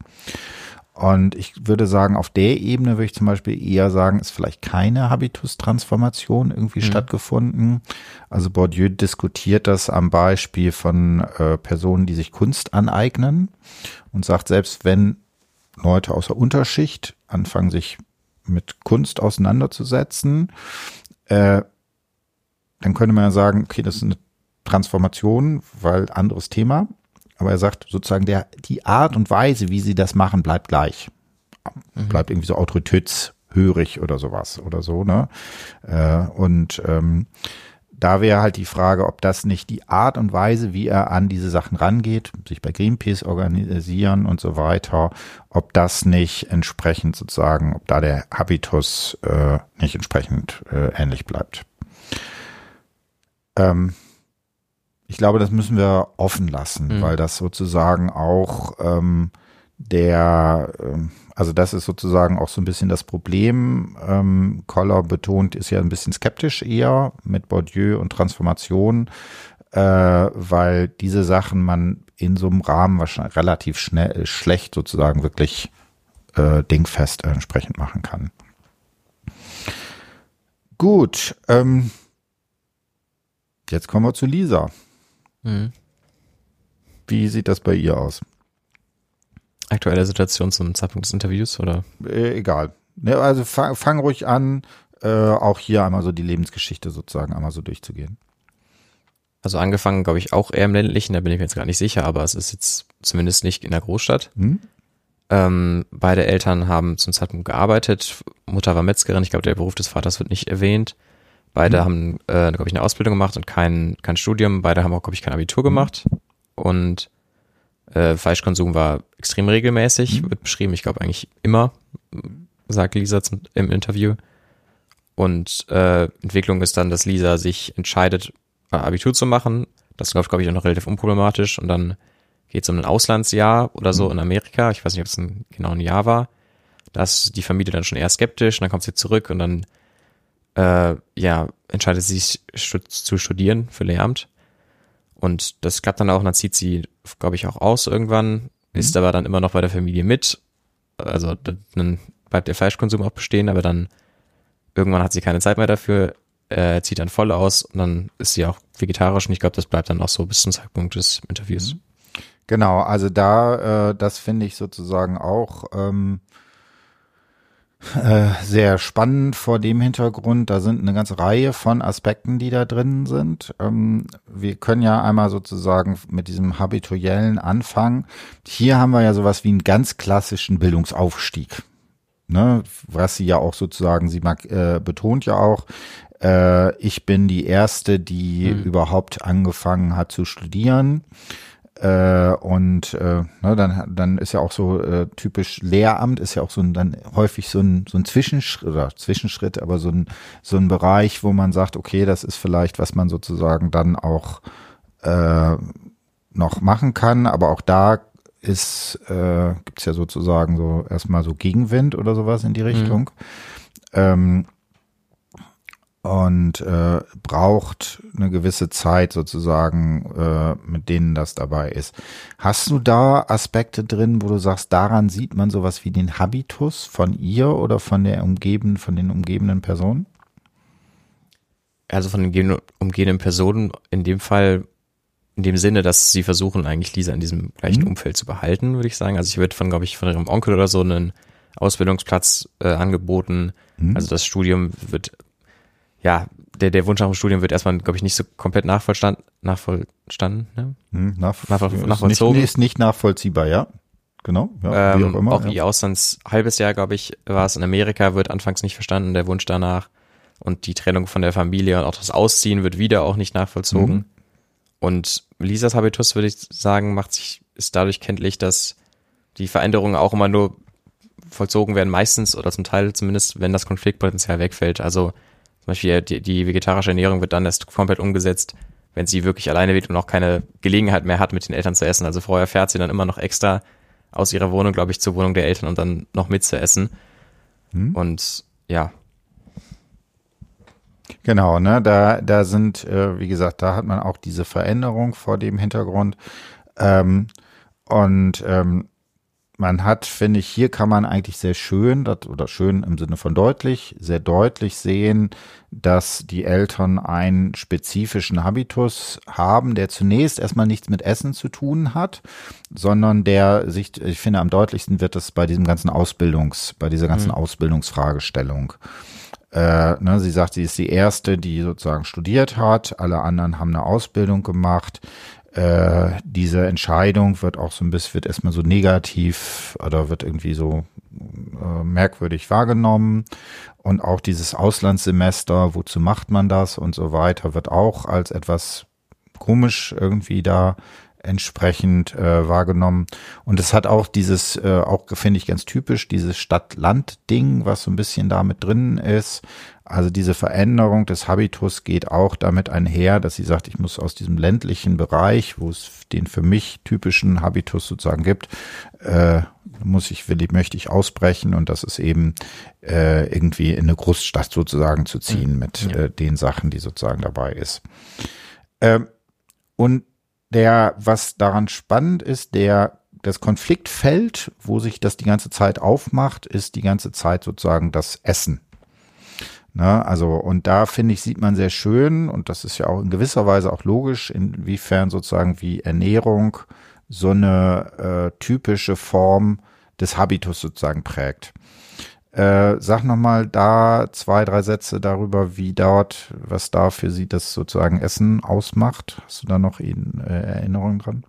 Und ich würde sagen, auf der Ebene würde ich zum Beispiel eher sagen, ist vielleicht keine Habitustransformation irgendwie mhm. stattgefunden. Also Bourdieu diskutiert das am Beispiel von äh, Personen, die sich Kunst aneignen und sagt, selbst wenn Leute aus der Unterschicht anfangen, sich mit Kunst auseinanderzusetzen, äh, dann könnte man ja sagen, okay, das ist eine Transformation, weil anderes Thema. Aber er sagt sozusagen, der, die Art und Weise, wie sie das machen, bleibt gleich. Mhm. Bleibt irgendwie so autoritätshörig oder sowas oder so, ne? Äh, und ähm, da wäre halt die Frage, ob das nicht die Art und Weise, wie er an diese Sachen rangeht, sich bei Greenpeace organisieren und so weiter, ob das nicht entsprechend sozusagen, ob da der Habitus äh, nicht entsprechend äh, ähnlich bleibt. Ähm, ich glaube, das müssen wir offen lassen, mhm. weil das sozusagen auch ähm, der, ähm, also das ist sozusagen auch so ein bisschen das Problem. Ähm, Koller betont, ist ja ein bisschen skeptisch eher mit Bourdieu und Transformation, äh, weil diese Sachen man in so einem Rahmen wahrscheinlich relativ schnell, schlecht sozusagen wirklich äh, dingfest äh, entsprechend machen kann. Gut, ähm, jetzt kommen wir zu Lisa. Mhm. Wie sieht das bei ihr aus? Aktuelle Situation zum Zeitpunkt des Interviews, oder? Äh, egal. Ne, also fang, fang ruhig an, äh, auch hier einmal so die Lebensgeschichte sozusagen einmal so durchzugehen. Also angefangen, glaube ich, auch eher im ländlichen, da bin ich mir jetzt gar nicht sicher, aber es ist jetzt zumindest nicht in der Großstadt. Hm? Ähm, beide Eltern haben zum Zeitpunkt gearbeitet. Mutter war Metzgerin, ich glaube, der Beruf des Vaters wird nicht erwähnt. Beide hm. haben, äh, glaube ich, eine Ausbildung gemacht und kein, kein Studium. Beide haben auch, glaube ich, kein Abitur gemacht. Hm. Und Äh, Fleischkonsum war extrem regelmäßig, mhm. wird beschrieben, ich glaube eigentlich immer, sagt Lisa zum, im Interview. Und äh, Entwicklung ist dann, dass Lisa sich entscheidet, Abitur zu machen. Das läuft, glaube ich, auch noch relativ unproblematisch. Und dann geht es um ein Auslandsjahr oder so mhm. in Amerika. Ich weiß nicht, ob es ein, genau ein Jahr war. Da ist die Familie dann schon eher skeptisch. Und dann kommt sie zurück und dann äh, ja entscheidet sie sich zu studieren für Lehramt. Und das klappt dann auch, und dann zieht sie, glaube ich, auch aus irgendwann, mhm. ist aber dann immer noch bei der Familie mit. Also dann bleibt der Fleischkonsum auch bestehen, aber dann irgendwann hat sie keine Zeit mehr dafür, äh, zieht dann voll aus und dann ist sie auch vegetarisch und ich glaube, das bleibt dann auch so bis zum Zeitpunkt des Interviews. Genau, also da, äh, das finde ich sozusagen auch ähm, äh, sehr spannend vor dem Hintergrund. Da sind eine ganze Reihe von Aspekten, die da drin sind. Ähm, wir können ja einmal sozusagen mit diesem habituellen anfangen. Hier haben wir ja sowas wie einen ganz klassischen Bildungsaufstieg. Ne, was sie ja auch sozusagen, sie mag, äh, betont ja auch, äh, ich bin die Erste, die mhm. überhaupt angefangen hat zu studieren. Äh, und äh, ne, dann dann ist ja auch so äh, typisch Lehramt ist ja auch so ein dann häufig so ein so ein Zwischenschritt oder Zwischenschritt, aber so ein so ein Bereich, wo man sagt, okay, das ist vielleicht, was man sozusagen dann auch äh, noch machen kann, aber auch da ist äh, gibt's ja sozusagen so erstmal so Gegenwind oder sowas in die Richtung. Mhm. Ähm, und äh, braucht eine gewisse Zeit sozusagen, äh, mit denen das dabei ist. Hast du da Aspekte drin, wo du sagst, daran sieht man sowas wie den Habitus von ihr oder von der umgebenden, von den umgebenden Personen? Also von den umgebenden Personen in dem Fall, in dem Sinne, dass sie versuchen, eigentlich Lisa in diesem gleichen mhm. Umfeld zu behalten, würde ich sagen. Also ich würde von, glaube ich, von ihrem Onkel oder so einen Ausbildungsplatz äh, angeboten. Mhm. Also das Studium wird ja, der, der Wunsch nach dem Studium wird erstmal, glaube ich, nicht so komplett nachvollstanden, nachvollstanden, ne? Hm, nach, Nachvoll, ist nachvollzogen. Nicht, ist nicht nachvollziehbar, ja. Genau. Ja, ähm, wie auch immer, auch ja. ihr Auslands halbes Jahr, glaube ich, war es in Amerika, wird anfangs nicht verstanden, der Wunsch danach. Und die Trennung von der Familie und auch das Ausziehen wird wieder auch nicht nachvollzogen. Mhm. Und Lisas Habitus, würde ich sagen, macht sich, ist dadurch kenntlich, dass die Veränderungen auch immer nur vollzogen werden, meistens oder zum Teil zumindest, wenn das Konfliktpotenzial wegfällt. Also zum Beispiel die, die vegetarische Ernährung wird dann erst komplett umgesetzt, wenn sie wirklich alleine wird und auch keine Gelegenheit mehr hat, mit den Eltern zu essen. Also vorher fährt sie dann immer noch extra aus ihrer Wohnung, glaube ich, zur Wohnung der Eltern und dann noch mit zu essen. Hm. Und ja. Genau, ne, da, da sind, äh, wie gesagt, da hat man auch diese Veränderung vor dem Hintergrund. Ähm, und ähm, man hat, finde ich, hier kann man eigentlich sehr schön, das, oder schön im Sinne von deutlich, sehr deutlich sehen, dass die Eltern einen spezifischen Habitus haben, der zunächst erstmal nichts mit Essen zu tun hat, sondern der sich, ich finde, am deutlichsten wird es bei diesem ganzen Ausbildungs, bei dieser ganzen mhm. Ausbildungsfragestellung. Äh, ne, sie sagt, sie ist die Erste, die sozusagen studiert hat, alle anderen haben eine Ausbildung gemacht. Äh, diese Entscheidung wird auch so ein bisschen, wird erstmal so negativ oder wird irgendwie so äh, merkwürdig wahrgenommen. Und auch dieses Auslandssemester, wozu macht man das und so weiter, wird auch als etwas komisch irgendwie da entsprechend äh, wahrgenommen. Und es hat auch dieses, äh, auch finde ich ganz typisch, dieses Stadt-Land-Ding, was so ein bisschen da mit drin ist. Also diese Veränderung des Habitus geht auch damit einher, dass sie sagt, ich muss aus diesem ländlichen Bereich, wo es den für mich typischen Habitus sozusagen gibt, äh, muss ich, will ich, möchte ich ausbrechen und das ist eben äh, irgendwie in eine Großstadt sozusagen zu ziehen mit ja. äh, den Sachen, die sozusagen dabei ist. Ähm, und der, was daran spannend ist, der, das Konfliktfeld, wo sich das die ganze Zeit aufmacht, ist die ganze Zeit sozusagen das Essen. Ne, also, und da finde ich, sieht man sehr schön, und das ist ja auch in gewisser Weise auch logisch, inwiefern sozusagen wie Ernährung so eine äh, typische Form des Habitus sozusagen prägt. Äh, sag nochmal da zwei, drei Sätze darüber, wie dort, was da für sie das sozusagen Essen ausmacht. Hast du da noch in, äh, Erinnerungen dran?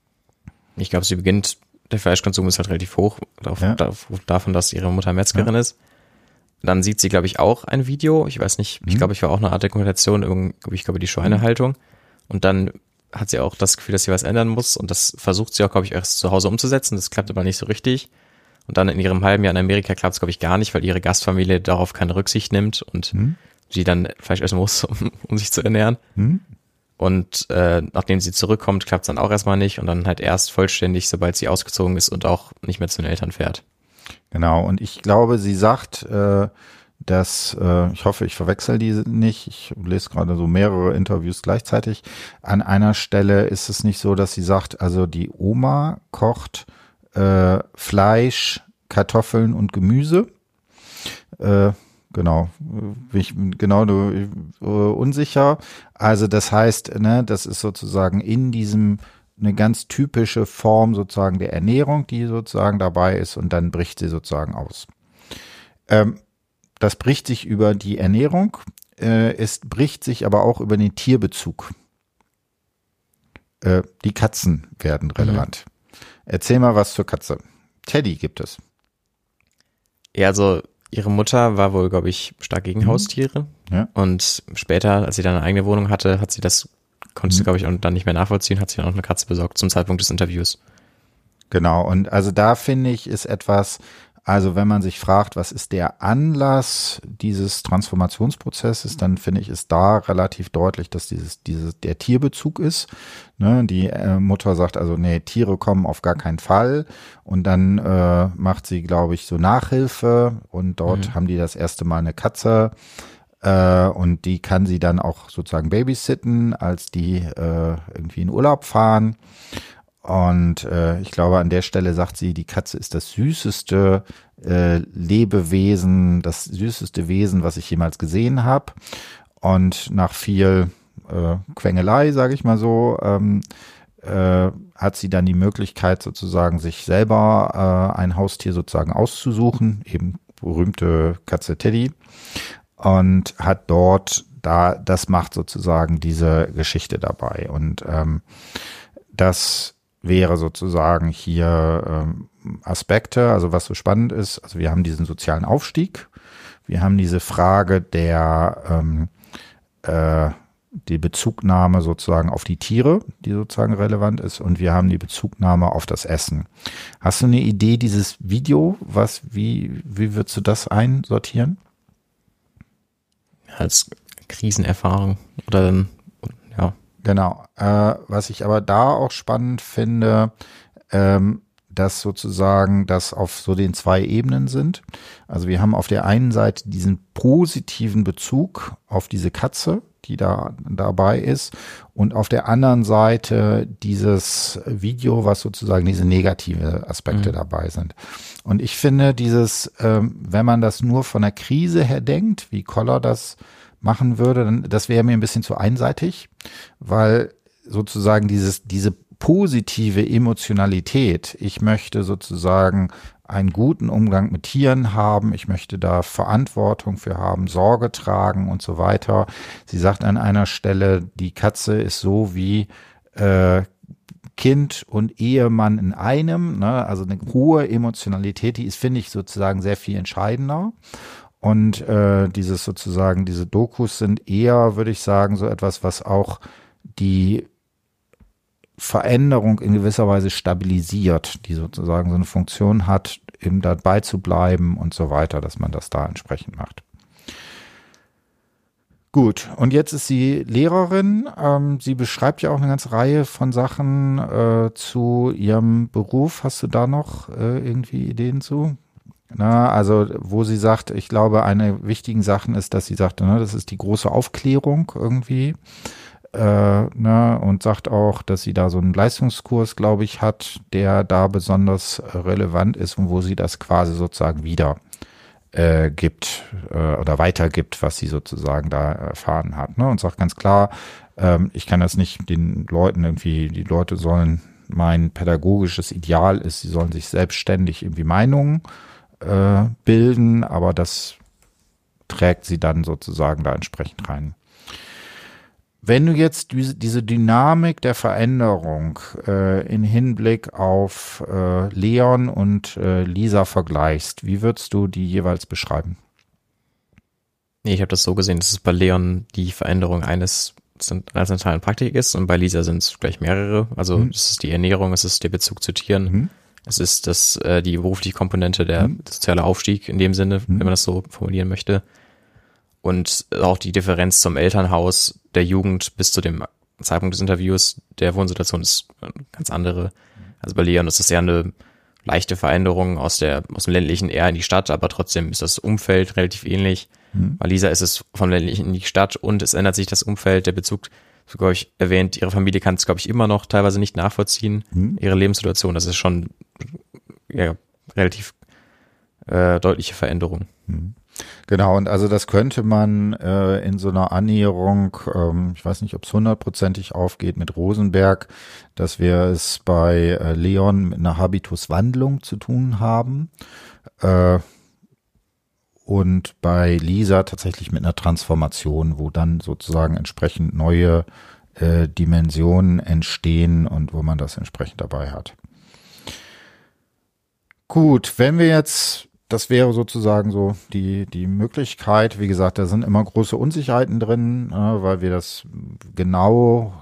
Ich glaube, sie beginnt, der Fleischkonsum ist halt relativ hoch, auf, ja. davon, dass ihre Mutter Metzgerin ja. ist. Dann sieht sie, glaube ich, auch ein Video. Ich weiß nicht, mhm. ich glaube, ich war auch eine Art Dokumentation, ich glaube, die Schweinehaltung. Und dann hat sie auch das Gefühl, dass sie was ändern muss. Und das versucht sie auch, glaube ich, erst zu Hause umzusetzen. Das klappt aber nicht so richtig. Und dann in ihrem halben Jahr in Amerika klappt es, glaube ich, gar nicht, weil ihre Gastfamilie darauf keine Rücksicht nimmt und mhm. sie dann Fleisch essen muss, um, um sich zu ernähren. Mhm. Und äh, nachdem sie zurückkommt, klappt es dann auch erstmal nicht. Und dann halt erst vollständig, sobald sie ausgezogen ist und auch nicht mehr zu den Eltern fährt. Genau, und ich glaube, sie sagt, äh, dass, äh, ich hoffe, ich verwechsel die nicht, ich lese gerade so mehrere Interviews gleichzeitig, an einer Stelle ist es nicht so, dass sie sagt, also die Oma kocht äh, Fleisch, Kartoffeln und Gemüse, äh, genau. Ich, genau, du uh, unsicher. Also das heißt, ne, das ist sozusagen in diesem eine ganz typische Form sozusagen der Ernährung, die sozusagen dabei ist und dann bricht sie sozusagen aus. Ähm, das bricht sich über die Ernährung, äh, es bricht sich aber auch über den Tierbezug. Äh, die Katzen werden relevant. Mhm. Erzähl mal was zur Katze. Teddy gibt es. Ja, also ihre Mutter war wohl, glaube ich, stark gegen mhm. Haustiere. Ja. Und später, als sie dann eine eigene Wohnung hatte, hat sie das, konnte mhm. sie, glaube ich, auch dann nicht mehr nachvollziehen, hat sie dann auch eine Katze besorgt zum Zeitpunkt des Interviews. Genau, und also da finde ich, ist etwas, also wenn man sich fragt, was ist der Anlass dieses Transformationsprozesses, dann finde ich, ist da relativ deutlich, dass dieses, dieses der Tierbezug ist. Ne, die äh, Mutter sagt also, nee, Tiere kommen auf gar keinen Fall. Und dann äh, macht sie, glaube ich, so Nachhilfe und dort mhm. haben die das erste Mal eine Katze. Äh, und die kann sie dann auch sozusagen babysitten, als die äh, irgendwie in Urlaub fahren. Und äh, ich glaube, an der Stelle sagt sie, die Katze ist das süßeste äh, Lebewesen, das süßeste Wesen, was ich jemals gesehen habe. Und nach viel äh, Quengelei, sage ich mal so, ähm, äh, hat sie dann die Möglichkeit sozusagen, sich selber äh, ein Haustier sozusagen auszusuchen, eben berühmte Katze Teddy. Und hat dort, da das macht sozusagen diese Geschichte dabei. Und ähm, das wäre sozusagen hier ähm, Aspekte, also was so spannend ist, also wir haben diesen sozialen Aufstieg, wir haben diese Frage der ähm, äh, die Bezugnahme sozusagen auf die Tiere, die sozusagen relevant ist, und wir haben die Bezugnahme auf das Essen. Hast du eine Idee, dieses Video, was, wie, wie würdest du das einsortieren? Als Krisenerfahrung oder dann, ja. Genau, äh, was ich aber da auch spannend finde, ähm, dass sozusagen das auf so den zwei Ebenen sind. Also wir haben auf der einen Seite diesen positiven Bezug auf diese Katze, die da dabei ist, und auf der anderen Seite dieses Video, was sozusagen diese negative Aspekte mhm. dabei sind. Und ich finde dieses, ähm, wenn man das nur von der Krise her denkt, wie Koller das machen würde, dann das wäre mir ein bisschen zu einseitig, weil sozusagen dieses diese positive Emotionalität, ich möchte sozusagen einen guten Umgang mit Tieren haben, ich möchte da Verantwortung für haben, Sorge tragen und so weiter. Sie sagt an einer Stelle, die Katze ist so wie äh, Kind und Ehemann in einem, ne? Also eine hohe Emotionalität, die ist, finde ich, sozusagen sehr viel entscheidender. Und äh, dieses sozusagen, diese Dokus sind eher, würde ich sagen, so etwas, was auch die Veränderung in gewisser Weise stabilisiert, die sozusagen so eine Funktion hat, eben dabei zu bleiben und so weiter, dass man das da entsprechend macht. Gut, und jetzt ist sie Lehrerin. Ähm, sie beschreibt ja auch eine ganze Reihe von Sachen äh, zu ihrem Beruf. Hast du da noch äh, irgendwie Ideen zu? Na, also wo sie sagt, ich glaube, eine wichtigen Sachen ist, dass sie sagt, ne, das ist die große Aufklärung irgendwie. Äh, ne, und sagt auch, dass sie da so einen Leistungskurs, glaube ich, hat, der da besonders relevant ist und wo sie das quasi sozusagen wieder äh, gibt äh, oder weitergibt, was sie sozusagen da erfahren hat. Ne, und sagt ganz klar, ähm, ich kann das nicht den Leuten irgendwie, die Leute sollen, mein pädagogisches Ideal ist, sie sollen sich selbstständig irgendwie Meinungen äh, bilden, aber das trägt sie dann sozusagen da entsprechend rein. Wenn du jetzt diese Dynamik der Veränderung äh, in Hinblick auf äh, Leon und äh, Lisa vergleichst, wie würdest du die jeweils beschreiben? Nee, ich habe das so gesehen, dass es bei Leon die Veränderung eines einer zentralen Praktik ist und bei Lisa sind es gleich mehrere. Also mhm. es ist die Ernährung, es ist der Bezug zu Tieren, mhm. es ist das äh, die berufliche Komponente, der mhm. soziale Aufstieg in dem Sinne, mhm. wenn man das so formulieren möchte. Und auch die Differenz zum Elternhaus der Jugend bis zu dem Zeitpunkt des Interviews der Wohnsituation ist eine ganz andere. Also bei Leon ist das ja eine leichte Veränderung aus der aus dem ländlichen eher in die Stadt, aber trotzdem ist das Umfeld relativ ähnlich. Mhm. Bei Lisa ist es vom ländlichen in die Stadt und es ändert sich das Umfeld, der Bezug, so glaube ich erwähnt, ihre Familie kann es, glaube ich, immer noch teilweise nicht nachvollziehen, mhm. ihre Lebenssituation. Das ist schon ja, relativ äh, deutliche Veränderung. Mhm. Genau, und also das könnte man äh, in so einer Annäherung, ähm, ich weiß nicht, ob es hundertprozentig aufgeht mit Rosenberg, dass wir es bei äh, Leon mit einer Habituswandlung zu tun haben äh, und bei Lisa tatsächlich mit einer Transformation, wo dann sozusagen entsprechend neue äh, Dimensionen entstehen und wo man das entsprechend dabei hat. Gut, wenn wir jetzt, das wäre sozusagen so die, die Möglichkeit, wie gesagt, da sind immer große Unsicherheiten drin, äh, weil wir das genau,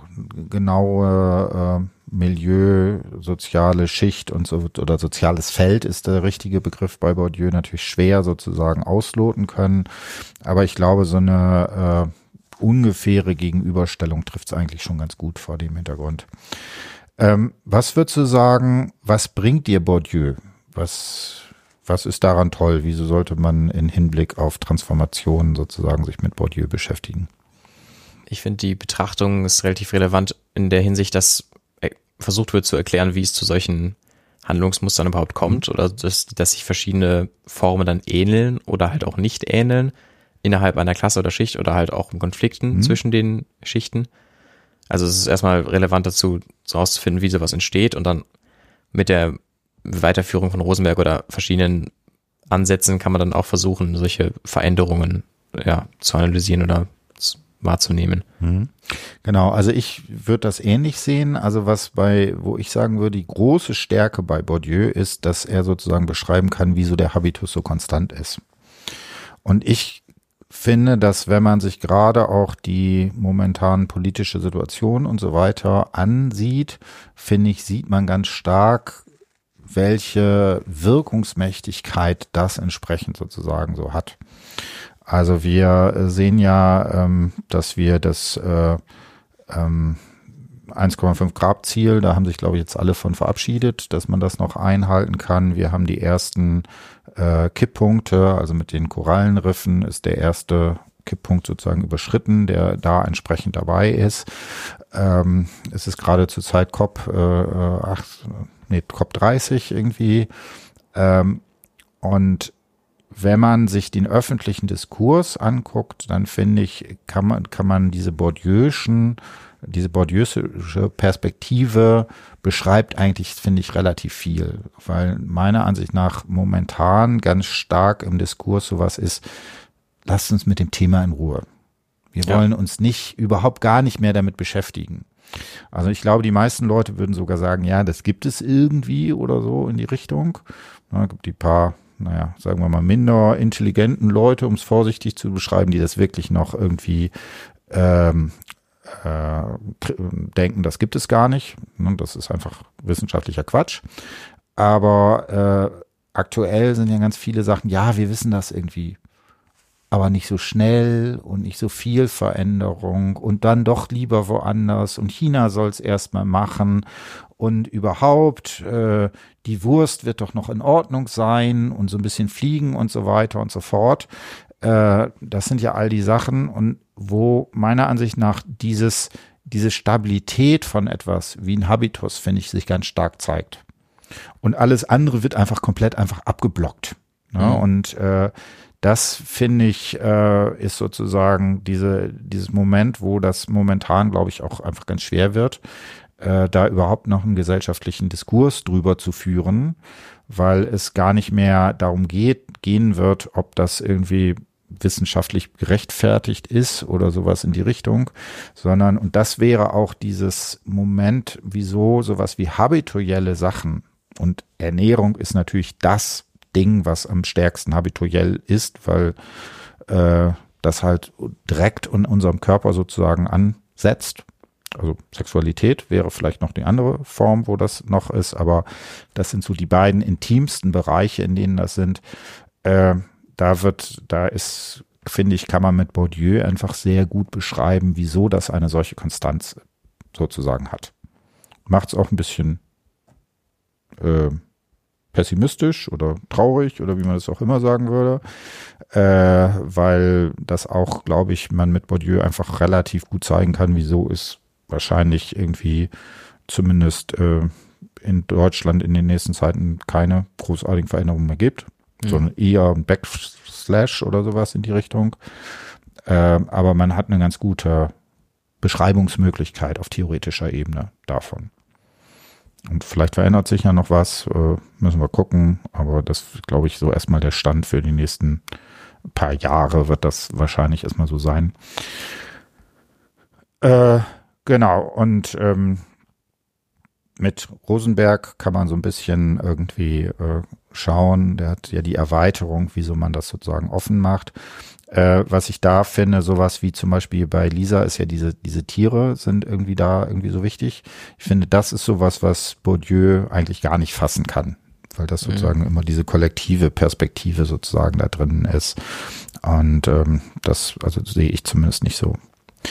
genaue äh, Milieu, soziale Schicht und so, oder soziales Feld ist der richtige Begriff bei Bourdieu, natürlich schwer sozusagen ausloten können. Aber ich glaube, so eine äh, ungefähre Gegenüberstellung trifft es eigentlich schon ganz gut vor dem Hintergrund. Ähm, was würdest du sagen, was bringt dir Bourdieu? Was, was ist daran toll? Wieso sollte man in Hinblick auf Transformationen sozusagen sich mit Bourdieu beschäftigen? Ich finde, die Betrachtung ist relativ relevant in der Hinsicht, dass versucht wird zu erklären, wie es zu solchen Handlungsmustern überhaupt kommt oder dass, dass sich verschiedene Formen dann ähneln oder halt auch nicht ähneln innerhalb einer Klasse oder Schicht oder halt auch in Konflikten mhm. zwischen den Schichten. Also es ist erstmal relevant dazu, herauszufinden, wie sowas entsteht und dann mit der Weiterführung von Rosenberg oder verschiedenen Ansätzen kann man dann auch versuchen, solche Veränderungen ja, zu analysieren oder wahrzunehmen. Mhm. Genau, also ich würde das ähnlich sehen. Also was bei, wo ich sagen würde, die große Stärke bei Bourdieu ist, dass er sozusagen beschreiben kann, wieso der Habitus so konstant ist. Und ich finde, dass wenn man sich gerade auch die momentanen politische Situation und so weiter ansieht, finde ich, sieht man ganz stark, welche Wirkungsmächtigkeit das entsprechend sozusagen so hat. Also wir sehen ja, ähm, dass wir das äh, ähm, eins Komma fünf Grad Ziel, da haben sich, glaube ich, jetzt alle von verabschiedet, dass man das noch einhalten kann. Wir haben die ersten äh, Kipppunkte, also mit den Korallenriffen ist der erste Kipppunkt sozusagen überschritten, der da entsprechend dabei ist. Ähm, es ist gerade zur Zeit COP äh, acht, nee, COP dreißig irgendwie. Ähm, und wenn man sich den öffentlichen Diskurs anguckt, dann finde ich, kann man, kann man diese Bourdieu'schen, diese Bourdieu'sche Perspektive beschreibt eigentlich, finde ich, relativ viel, weil meiner Ansicht nach momentan ganz stark im Diskurs sowas ist, lasst uns mit dem Thema in Ruhe. Wir ja. wollen uns nicht, überhaupt gar nicht mehr damit beschäftigen. Also ich glaube, die meisten Leute würden sogar sagen, ja, das gibt es irgendwie oder so in die Richtung. Es gibt die paar, naja, sagen wir mal, minder intelligenten Leute, um es vorsichtig zu beschreiben, die das wirklich noch irgendwie ähm, äh, denken, das gibt es gar nicht. Das ist einfach wissenschaftlicher Quatsch. Aber äh, aktuell sind ja ganz viele Sachen, ja, wir wissen das irgendwie, aber nicht so schnell und nicht so viel Veränderung und dann doch lieber woanders und China soll es erstmal machen und überhaupt äh, die Wurst wird doch noch in Ordnung sein und so ein bisschen fliegen und so weiter und so fort. Äh, das sind ja all die Sachen und wo meiner Ansicht nach dieses diese Stabilität von etwas wie ein Habitus, finde ich, sich ganz stark zeigt. Und alles andere wird einfach komplett einfach abgeblockt. Ne? Mhm. Und äh, das finde ich, äh, ist sozusagen diese, dieses Moment, wo das momentan, glaube ich, auch einfach ganz schwer wird, äh, da überhaupt noch einen gesellschaftlichen Diskurs drüber zu führen, weil es gar nicht mehr darum geht, gehen wird, ob das irgendwie wissenschaftlich gerechtfertigt ist oder sowas in die Richtung, sondern, und das wäre auch dieses Moment, wieso sowas wie habituelle Sachen und Ernährung ist natürlich das Ding, was am stärksten habituell ist, weil äh, das halt direkt in unserem Körper sozusagen ansetzt. Also Sexualität wäre vielleicht noch die andere Form, wo das noch ist, aber das sind so die beiden intimsten Bereiche, in denen das sind. Äh, da wird, da ist, finde ich, kann man mit Bourdieu einfach sehr gut beschreiben, wieso das eine solche Konstanz sozusagen hat. Macht es auch ein bisschen äh, pessimistisch oder traurig oder wie man das auch immer sagen würde, äh, weil das auch, glaube ich, man mit Bourdieu einfach relativ gut zeigen kann, wieso es wahrscheinlich irgendwie zumindest äh, in Deutschland in den nächsten Zeiten keine großartigen Veränderungen mehr gibt. Mhm. So ein eher ein Backslash oder sowas in die Richtung. Äh, aber man hat eine ganz gute Beschreibungsmöglichkeit auf theoretischer Ebene davon. Und vielleicht verändert sich ja noch was, äh, müssen wir gucken. Aber das glaube ich so erstmal der Stand für die nächsten paar Jahre wird das wahrscheinlich erstmal so sein. Äh, genau, und ähm, mit Rosenberg kann man so ein bisschen irgendwie äh, schauen. Der hat ja die Erweiterung, wieso man das sozusagen offen macht. Äh, was ich da finde, sowas wie zum Beispiel bei Lisa ist ja diese diese Tiere sind irgendwie da irgendwie so wichtig. Ich finde, das ist sowas, was Bourdieu eigentlich gar nicht fassen kann, weil das sozusagen mhm. immer diese kollektive Perspektive sozusagen da drin ist. Und ähm, das, also sehe ich zumindest nicht so.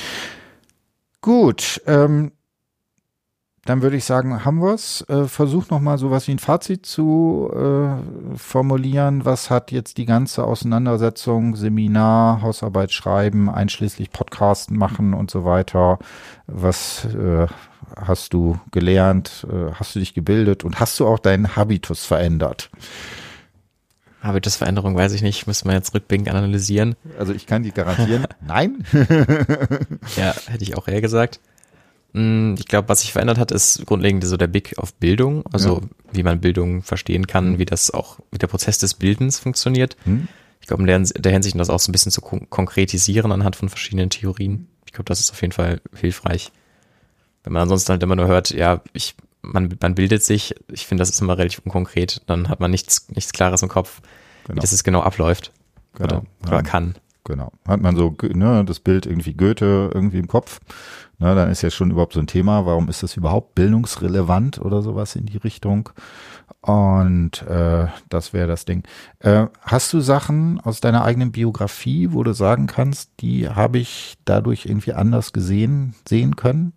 Gut, ähm, dann würde ich sagen, haben wir es. Äh, versuch nochmal sowas wie ein Fazit zu äh, formulieren. Was hat jetzt die ganze Auseinandersetzung, Seminar, Hausarbeit schreiben, einschließlich Podcasten machen und so weiter, was äh, hast du gelernt, äh, hast du dich gebildet und hast du auch deinen Habitus verändert? Habitusveränderung weiß ich nicht, müssen wir jetzt rückblickend analysieren. Also ich kann die garantieren, nein. Ja, hätte ich auch eher gesagt. Ich glaube, was sich verändert hat, ist grundlegend so der Blick auf Bildung, also ja. wie man Bildung verstehen kann, mhm. wie das auch, wie der Prozess des Bildens funktioniert. Mhm. Ich glaube, in der, der Hinsicht das auch so ein bisschen zu kon- konkretisieren anhand von verschiedenen Theorien. Ich glaube, das ist auf jeden Fall hilfreich. Wenn man ansonsten halt immer nur hört, ja, ich, man, man bildet sich, ich finde, das ist immer relativ unkonkret, dann hat man nichts, nichts Klares im Kopf, genau. wie das jetzt genau abläuft genau. oder, oder ja. kann. Genau. Hat man so ne, das Bild irgendwie Goethe irgendwie im Kopf, na, dann ist ja schon überhaupt so ein Thema, warum ist das überhaupt bildungsrelevant oder sowas in die Richtung? Und äh, das wäre das Ding. Äh, hast du Sachen aus deiner eigenen Biografie, wo du sagen kannst, die habe ich dadurch irgendwie anders gesehen, sehen können?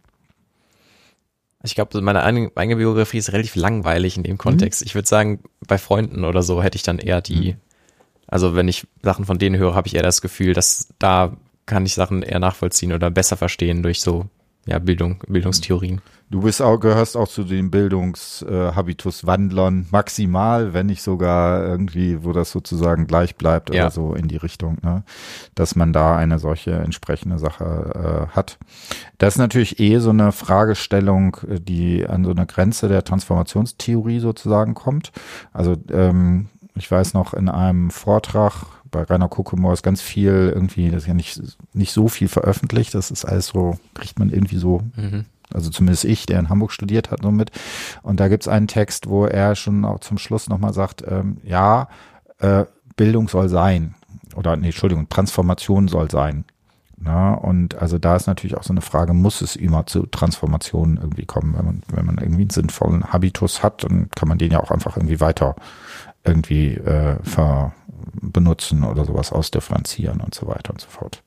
Ich glaube, meine eigene Biografie ist relativ langweilig in dem Kontext. Mhm. Ich würde sagen, bei Freunden oder so hätte ich dann eher die, mhm. also wenn ich Sachen von denen höre, habe ich eher das Gefühl, dass da kann ich Sachen eher nachvollziehen oder besser verstehen durch so ja Bildung, Bildungstheorien. Du bist auch, gehörst auch zu den Bildungshabituswandlern maximal, wenn nicht sogar irgendwie, wo das sozusagen gleich bleibt oder ja. so in die Richtung, ne? Dass man da eine solche entsprechende Sache äh, hat. Das ist natürlich eh so eine Fragestellung, die an so eine Grenze der Transformationstheorie sozusagen kommt. Also ähm, ich weiß noch in einem Vortrag bei Rainer Kokomor ist ganz viel irgendwie, das ist ja nicht, nicht so viel veröffentlicht, das ist alles so, kriegt man irgendwie so, mhm. also zumindest ich, der in Hamburg studiert hat, so mit. Und da gibt's einen Text, wo er schon auch zum Schluss nochmal sagt, ähm, ja, äh, Bildung soll sein. Oder, nee, Entschuldigung, Transformation soll sein. Na, und also da ist natürlich auch so eine Frage, muss es immer zu Transformationen irgendwie kommen? Wenn man, wenn man irgendwie einen sinnvollen Habitus hat, dann kann man den ja auch einfach irgendwie weiter irgendwie äh, ver benutzen oder sowas ausdifferenzieren und so weiter und so fort.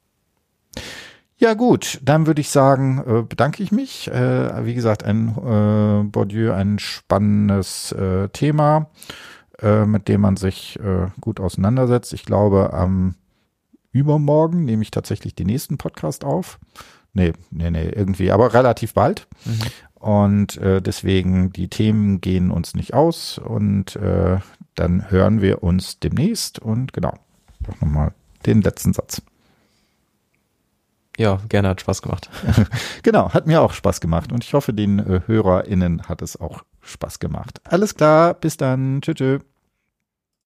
Ja gut, dann würde ich sagen, äh, bedanke ich mich. Äh, wie gesagt, ein äh, Bourdieu, ein spannendes äh, Thema, äh, mit dem man sich äh, gut auseinandersetzt. Ich glaube, am übermorgen nehme ich tatsächlich den nächsten Podcast auf. Nee, nee, nee, irgendwie, aber relativ bald. Mhm. Und äh, deswegen, die Themen gehen uns nicht aus und äh, dann hören wir uns demnächst und genau, noch nochmal den letzten Satz. Ja, gerne, hat Spaß gemacht. Genau, hat mir auch Spaß gemacht und ich hoffe, den äh, HörerInnen hat es auch Spaß gemacht. Alles klar, bis dann, tschüss, tschüss.